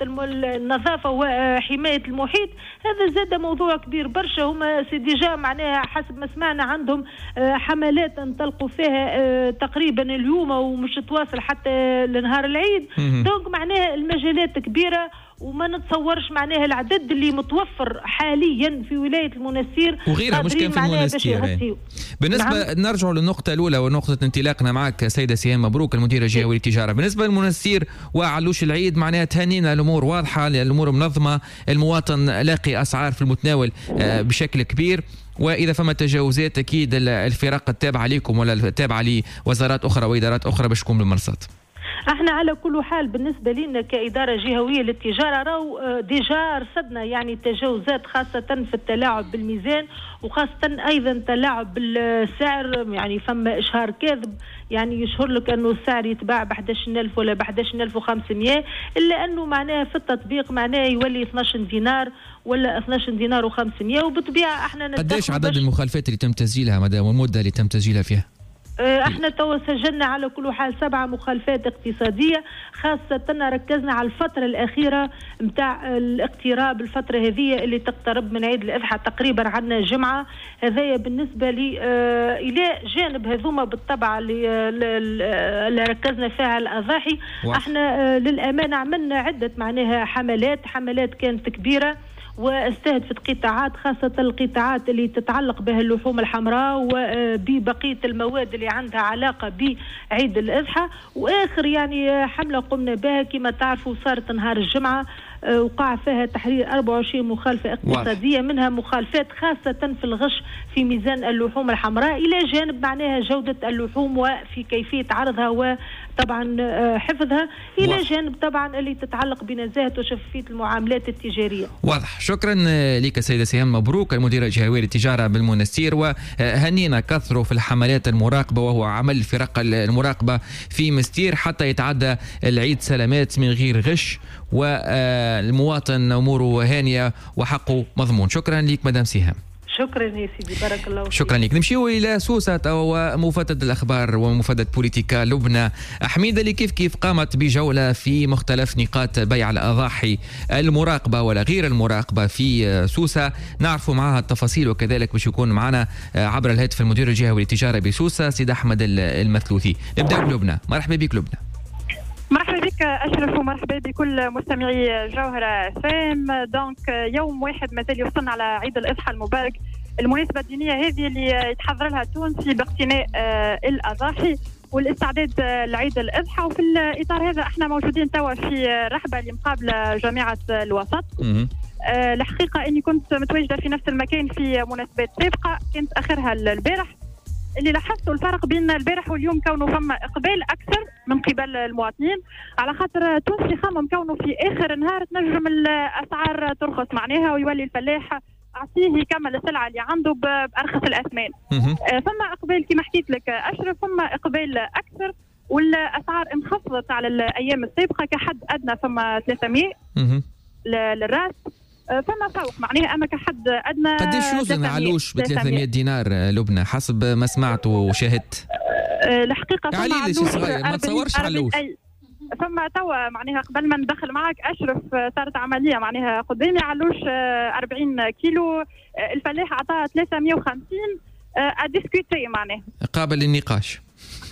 النظافة وحماية المحيط. هذا زاد موضوع كبير برشا. هما ديجا معناها حسب ما سمعنا عندهم حملات انطلقوا فيها تقريبا اليوم ومش تواصل حتى لنهار العيد. دونك معناها المجالات كبيرة وما نتصورش معناها العدد اللي متوفر حاليا في ولاية المنسير وغيرها مش كان في المنسير. بالنسبة نرجع للنقطة الأولى ونقطة انطلاقنا معك سيدة سيهان مبروك المديرة الجهوية للتجارة. بالنسبة للمنسير وعلوش العيد معناها تهنينا الأمور واضحة، الأمور منظمة، المواطن لاقي أسعار في المتناول بشكل كبير، وإذا فما تجاوزات أكيد الفرق التابعة لكم ولا التابعة لوزارات أخرى وإدارات أخرى باش تكون بالمرصاد. احنا على كل حال بالنسبة لنا كإدارة جهوية للتجارة راهو ديجا رصدنا يعني تجاوزات خاصة في التلاعب بالميزان وخاصة أيضا تلاعب بالسعر. يعني فما إشهار كاذب يعني يشهر لك أنه السعر يتباع ب 11,000 ولا ب 11,500 إلا أنه معناه في التطبيق معناه يولي 12 دينار ولا 12 دينار و500. وبالطبيعة احنا قديش عدد المخالفات اللي تم تسجيلها مدام والمدة اللي تم تسجيلها فيها؟ احنا توا سجلنا على كل حال 7 مخالفات اقتصادية، خاصة ركزنا على الفترة الأخيرة متاع الاقتراب. الفترة هذه اللي تقترب من عيد الأضحى تقريبا عندنا جمعة. هذايا بالنسبة لي إلى جانب هذوما بالطبع اللي ركزنا فيها الأضاحي. احنا للأمانة عملنا عدة معناها حملات كانت كبيرة واستهدفت قطاعات خاصة القطاعات اللي تتعلق بها اللحوم الحمراء وببقية المواد اللي عندها علاقة بعيد الأضحى. وآخر يعني حملة قمنا بها كما تعرفوا صارت نهار الجمعة، وقع فيها تحرير 24 مخالفة اقتصادية، منها مخالفات خاصة في الغش في ميزان اللحوم الحمراء، إلى جانب معناها جودة اللحوم وفي كيفية عرضها وطبعا حفظها، إلى جانب طبعا اللي تتعلق بنزاهة وشفافية المعاملات التجارية. واضح. شكرا لك سيدة سهام، مبروك المديرة الجهوية للتجارة بالمنستير، وهنينا كثروا في الحملات المراقبة، وهو عمل فرق المراقبة في مستير حتى يتعدى العيد سلامات من غير غش، والمواطن أموره هانية وحقه مضمون. شكرا لك مدام سهام. شكرا يا سيدي، بارك الله فيك. شكرا لك. نمشيو الى سوسة ومفادة الاخبار ومفادة بوليتيكا لبنى. حميدة اللي كيف قامت بجولة في مختلف نقاط بيع الاضاحي المراقبة ولا غير المراقبة في سوسة، نعرفوا معها التفاصيل، وكذلك باش يكون معنا عبر الهاتف المدير الجهوي للتجارة بسوسة سيد احمد المثلوثي. نبداو بلبنى. مرحبا بك لبنى. مرحبا بك أشرف، ومرحبا بكل مستمعي جوهرة فام. دونك يوم واحد مازال يوصلنا على عيد الأضحى المبارك، المناسبة الدينية هذه اللي يتحضر لها التونسي باقتناء الأضاحي والاستعداد لعيد الأضحى. وفي الإطار هذا احنا موجودين توا في رحبة اللي مقابلة جامعة الوسط. الحقيقة أني كنت متواجدة في نفس المكان في مناسبات سابقة كانت آخرها البارح. اللي لاحظته الفرق بين البارح واليوم كونه فما اقبال اكثر من قبل المواطنين، على خاطر تونسي خمم كونه في اخر النهار تنجم الاسعار ترخص معناها، ويولي الفلاح اعطيه يكمل السلعه اللي عنده بارخص الاثمان. فما اقبال كما حكيت لك اشرف، فما اقبال اكثر، والاسعار انخفضت على الايام السابقه، كحد ادنى فما 300 للراس، فما فوق معناها، اما كحد ادنى قديش يوزن علوش ب 300 دينار لبنى حسب ما سمعت وشاهدت؟ الحقيقه فما علوش صغير ما تصورش علوش. فما توا معناها قبل ما ندخل معك اشرف صارت عمليه معناها قدامي علوش 40 كيلو، الفلاح عطاها 350 اديسكوتي معناها قابل للنقاش.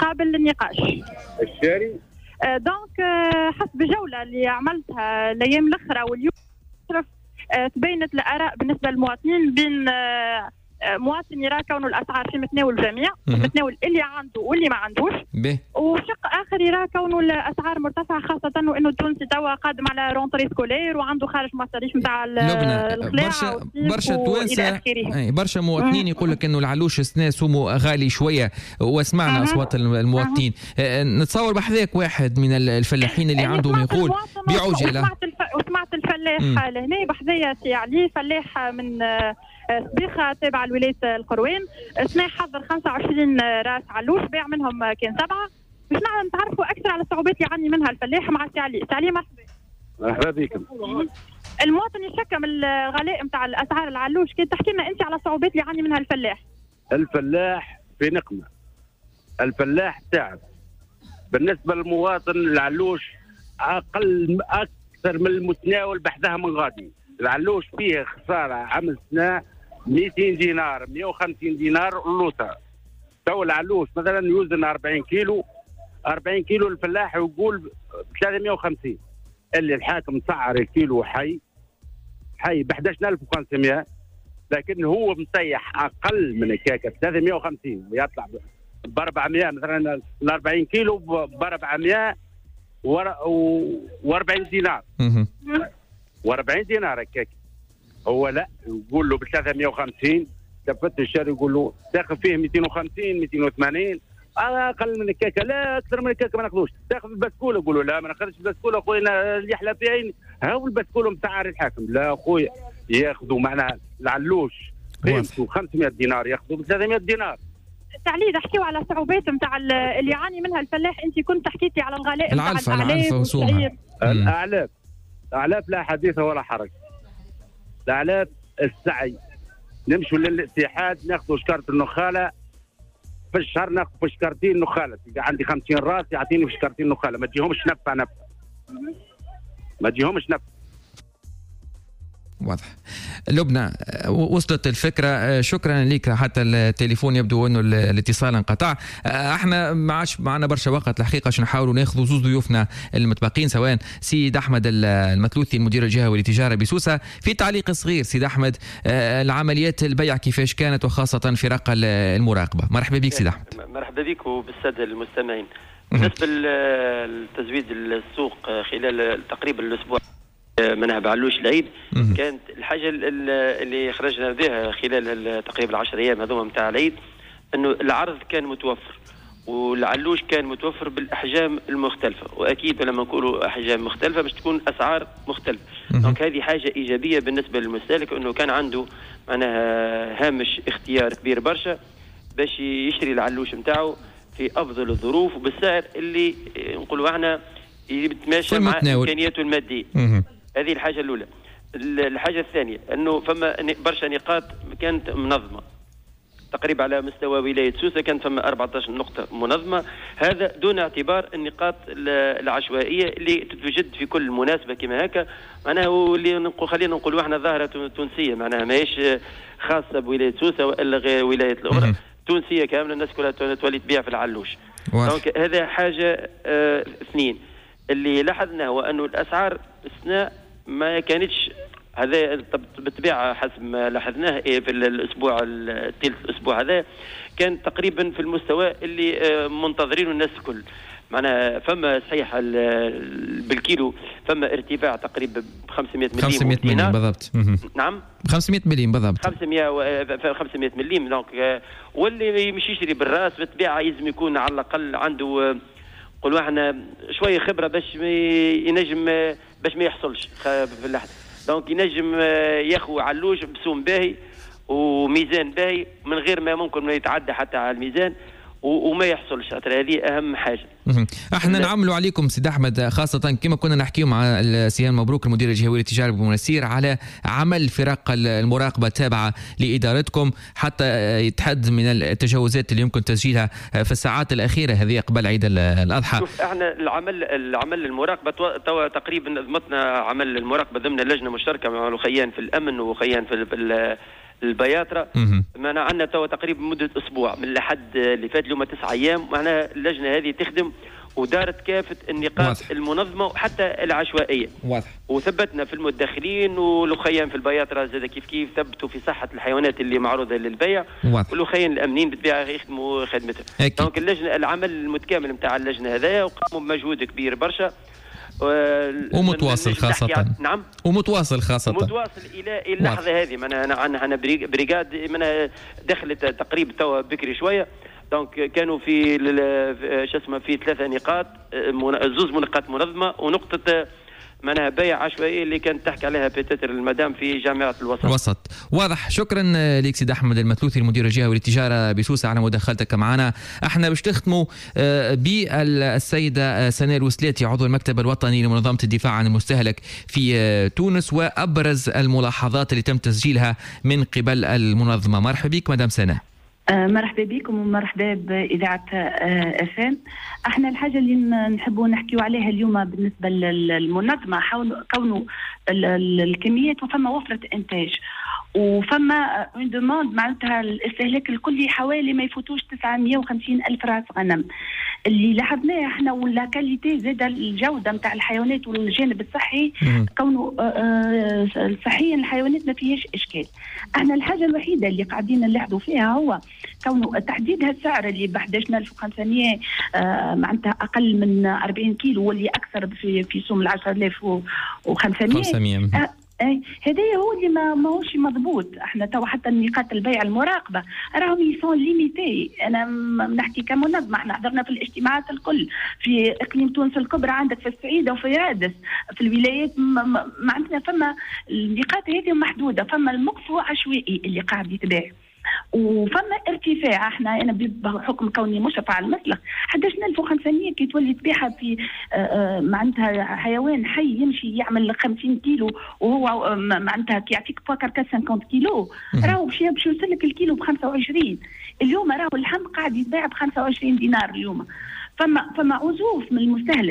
الشاري دونك حسب الجوله اللي عملتها الايام الاخرى واليوم تبينت الآراء بالنسبة للمواطنين، بين مواطن يرى كونه الأسعار في متناول الجميع، متناول اللي عنده واللي ما عندوش، وشق آخر يرى كونه الأسعار مرتفعة، خاصة وإنه التونسي توا قادم على رونتري سكولير وعنده خارج مصاريف نتاع الخلاعة برشا توانسة، برشا مواطنين يقول لك إنه العلوش السنة سومه غالي شوية، وسمعنا أصوات المواطنين. نتصور بحذاك واحد من الفلاحين اللي عندهم يقول بيعوا جيلة. وسمعت الفلاح لهنا بحذايا سي علي، فلاح من صبيخة تابعة لولاية القروان، سنة حضر 25 راس علوش، باع منهم كان 7. باش نتعرفوا أكثر على الصعوبات اللي يعاني منها الفلاح مع سي علي. سي علي مرحبا. مرحبا بكم. المواطن يشكى من الغلاء نتاع الأسعار العلوش، كي تحكي لنا أنت على الصعوبات اللي يعاني منها الفلاح. الفلاح في نقمة، الفلاح تعب. بالنسبة للمواطن العلوش أقل أكثر من المتناول بحذها من غادي. العلوش فيه خسارة عام السنة 200 دينار 150 دينار اللوطة. تو العلوش مثلا يوزن 40 كيلو الفلاح يقول ب 350، اللي الحاكم سعر الكيلو حي ب 11500، لكن هو مسيح أقل من الكاكة ب 350 ويطلع ب 400 مثلا ال 40 كيلو ب 440 دينار. و40 دينار هكاك، هو لا يقول له ب 350، تفتش الشاري يقول له تاخذ فيه 250 280 اقل من الكاكه، لا اكثر من الكاكه ما ناخذوش. تاخذ البسكوله يقول له لا ما ناخذش البسكوله خويا اللي يحلى فيها هاو البسكوله نتاع الحاكم، لا خويا ياخذوا معناها العلوش قيمته 500 دينار ياخذوا ب 300 دينار. تعليل احكيوا على الصعوبات نتاع اللي يعاني منها الفلاح. انت كنت حكيتي على الغلاء نتاع الأعلاف لا حديث ولا حرج. الأعلاف السعي، نمشوا للاتحاد ناخذوا شكارة النخالة في الشهر، ناخذ في شكارتين نخالة. عندي 50 راس يعطيني في شكارتين نخالة، ما تجيهمش نفع، ما تجيهمش نفع. واضح. لبنى وصلت الفكرة، شكرا لك. حتى التليفون يبدو أنه الاتصال انقطع. احنا ما عادش معنا برشا وقت الحقيقة عشان نحاولوا ناخذوا زوز ضيوفنا المتبقين، سواء سيد أحمد المثلوثي المدير الجهوي للتجارة بسوسة. في تعليق صغير سيد أحمد، العمليات البيع كيفاش كانت وخاصة فرق المراقبة؟ مرحبا بك سيد أحمد. مرحبا بك وبالسادة المستمعين. بالنسبة لتزويد السوق خلال تقريبا الأسبوع منها بعلوش العيد، كانت الحاجة اللي خرجنا بها خلال تقريبا 10 أيام هذوما متاع العيد أنه العرض كان متوفر والعلوش كان متوفر بالأحجام المختلفة، وأكيد لما نقولوا أحجام مختلفة باش تكون أسعار مختلفة. دونك هذه حاجة إيجابية بالنسبة للمستهلك، أنه كان عنده معناها هامش اختيار كبير برشا باش يشتري العلوش متاعه في أفضل الظروف وبالسعر اللي نقولوا احنا يتماشى مع إمكانياته المادية. هذه الحاجة الأولى. الحاجة الثانية أنه فما برشا نقاط كانت منظمة تقريبا على مستوى ولاية سوسة، كانت فما 14 نقطة منظمة، هذا دون اعتبار النقاط العشوائية اللي تتوجد في كل مناسبة كما هكا. معناها واللي خلينا نقولوا احنا ظاهرة تونسية، معناها ماهيش خاصة بولاية سوسة وإلا غير ولاية الأخرى، تونسية كاملة، الناس كلها تولي تبيع في العلوش. دونك هذا حاجة. اثنين اللي لاحظناه هو أنه الأسعار السنة ما كانتش هذا بالطبيعة حسب ما لاحظناه في الأسبوع الثالث الأسبوع هذا كان تقريبا في المستوى اللي منتظرينه الناس الكل. معناها فما صحيح بالكيلو فما ارتفاع تقريبا ب 500 مليم 500 مليم بالضبط. نعم 500 مليم بالضبط 500 مليم. دونك واللي مش يشتري بالراس بالطبيعة لازم يكون على الأقل عنده قولوا احنا شوية خبرة باش ينجم باش ما يحصلش في اللحظة. دونك ينجم ياخو علوش بسوم باهي وميزان باهي من غير ما ممكن ما يتعدى حتى على الميزان وما يحصلش. هذه أهم حاجة. احنا نعملوا عليكم سيد أحمد، خاصة كما كنا نحكيه مع سيان مبروك المدير الجهوي للتجارة بمنسير على عمل فرق المراقبة التابعة لإدارتكم حتى يتحد من التجاوزات اللي يمكن تسجيلها في الساعات الأخيرة هذه قبل عيد الأضحى. شوف احنا العمل المراقبة تقريبا ضمتنا عمل المراقبة ضمن اللجنة مشتركة مع الخيان في الأمن وخيان في البياترة. معنا عندنا توا تقريبا مدة أسبوع من الحد اللي فات اليوم 9 أيام، معنا اللجنة هذه تخدم ودارت كافة النقاط المنظمة وحتى العشوائية. واضح. وثبتنا في المدخلين والخيان في البياترة زاد كيف ثبتوا في صحة الحيوانات اللي معروضة للبيع، والخيان الأمنين بالطبيعة يخدموا خدمتهم. دونك اللجنة العمل المتكامل نتاع اللجنة هذايا وقاموا بمجهود كبير برشا ومتواصل خاصة. نعم ومتواصل خاصة متواصل إلى اللحظة هذه. أنا بريغاد دخلت تقريبا توا بكري شوية. دونك كانوا في في 3 نقاط، زوز نقاط منظمة ونقطة معناها بيع عشوائي اللي كانت تحكي عليها بيتتر المدام في جامعة الوسط. واضح. شكرا لك سيد أحمد المثلوثي المدير الجهوي للتجارة بسوسة على مداخلتك معنا. احنا باش نختموا بالسيدة سناء الوسلاتي عضو المكتب الوطني لمنظمة الدفاع عن المستهلك في تونس وأبرز الملاحظات اللي تم تسجيلها من قبل المنظمة. مرحبا بك مدام سناء. مرحبا بكم ومرحبا بإذاعة FM. احنا الحاجة اللي نحبوا نحكيوا عليها اليوم بالنسبة للمنظمة كونه الكميات وفما وفرة إنتاج وفما اون دوموند معناتها الاستهلاك الكلي حوالي ما يفوتوش 950 ألف راس غنم. اللي لاحظناه احنا ولا كاليتي زاد الجودة نتاع الحيوانات والجانب الصحي كونه صحيا الحيوانات ما فيهاش إشكال. احنا الحاجة الوحيدة اللي قاعدين نلاحظوا فيها هو كونه تحديد هالسعر اللي ب 11500 معناتها أقل من 40 كيلو واللي أكثر في سوم 10500. هذايا هو اللي ما هوش مضبوط. احنا تو حتى النقاط البيع المراقبه راهم يسون ليميتي. انا نحكي كمنظمه، احنا حضرنا في الاجتماعات الكل في اقليم تونس الكبرى، عندك في الصعيده وفي رادس في الولايات ما عندنا فما النقاط هذه محدوده، فما المقصو عشوائي اللي قاعد يتباع وفما ارتفاع. انا بحكم كوني مشرفه على المسلخ 11500 كي تولي تبيعها في معناتها حيوان حي يمشي يعمل 50 كيلو وهو معناتها كي يعطيك كاركاس 50 كيلو راهو باش يوصل لك الكيلو ب 25. اليوم راهو اللحم قاعد يتباع ب 25 دينار اليوم. فما عزوف من المستهلك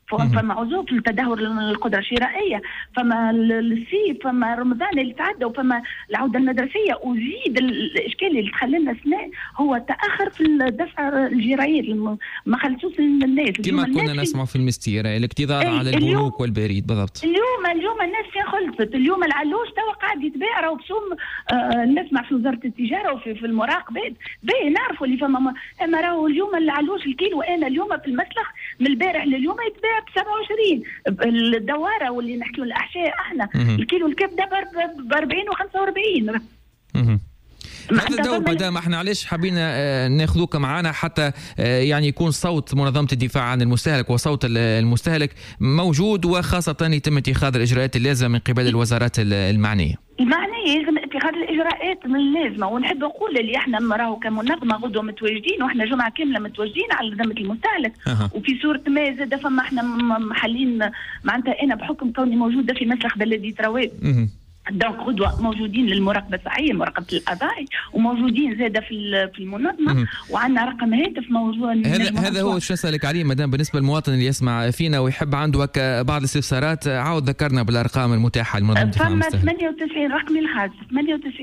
فما عزوف لتدهور القدره الشرائيه، فما الصيف، فما رمضان اللي تعدى، وفما العوده المدرسيه، وزيد الاشكال اللي خلينا سنه هو تاخر في الدفع الجرايات، ما خلصوش الناس كما كنا نسمع في المستيره الاكتظاظ على البنوك والبريد. بالضبط. اليوم الناس فين خلصت، اليوم العلوش توا قاعد يتباع، راهو بسوم نسمع في وزاره التجاره وفي المراقبات باهي نعرفوا اللي فما، اما راهو اليوم العلوش الكيلو انا اليوم في المسلخ من البارح لليوم يتباع ب 27. الدواره واللي نحكيو الاحشاء احنا الكيلو الكبده ب 40 و 45. هذا دور مدام احنا علاش حبينا ناخذوك معنا حتى يعني يكون صوت منظمة الدفاع عن المستهلك وصوت المستهلك موجود، وخاصة يتم اتخاذ الإجراءات اللازمة من قبل الوزارات المعنية. يجب اتخاذ الإجراءات من اللازمة، ونحب نقول اللي احنا راهو كمنظمة غدوة متواجدين، واحنا جمعة كاملة متواجدين على ذمة المستهلك. وفي صورة ما زاد فما احنا محلين معناتها انا بحكم كوني موجودة في مسلخ بلدي ترواب دونك غدوة موجودين للمراقبة الصحية، مراقبة الأضاعي، وموجودين زادة في المنظمة، وعندنا رقم هاتف موجود. هذا هو شو أسألك عليه مدام، بالنسبة للمواطن اللي يسمع فينا ويحب عنده بعض الاستفسارات، عاود ذكرنا بالأرقام المتاحة لمنظمة الدفاع عن المستهلك. 98 رقمي الخاص 98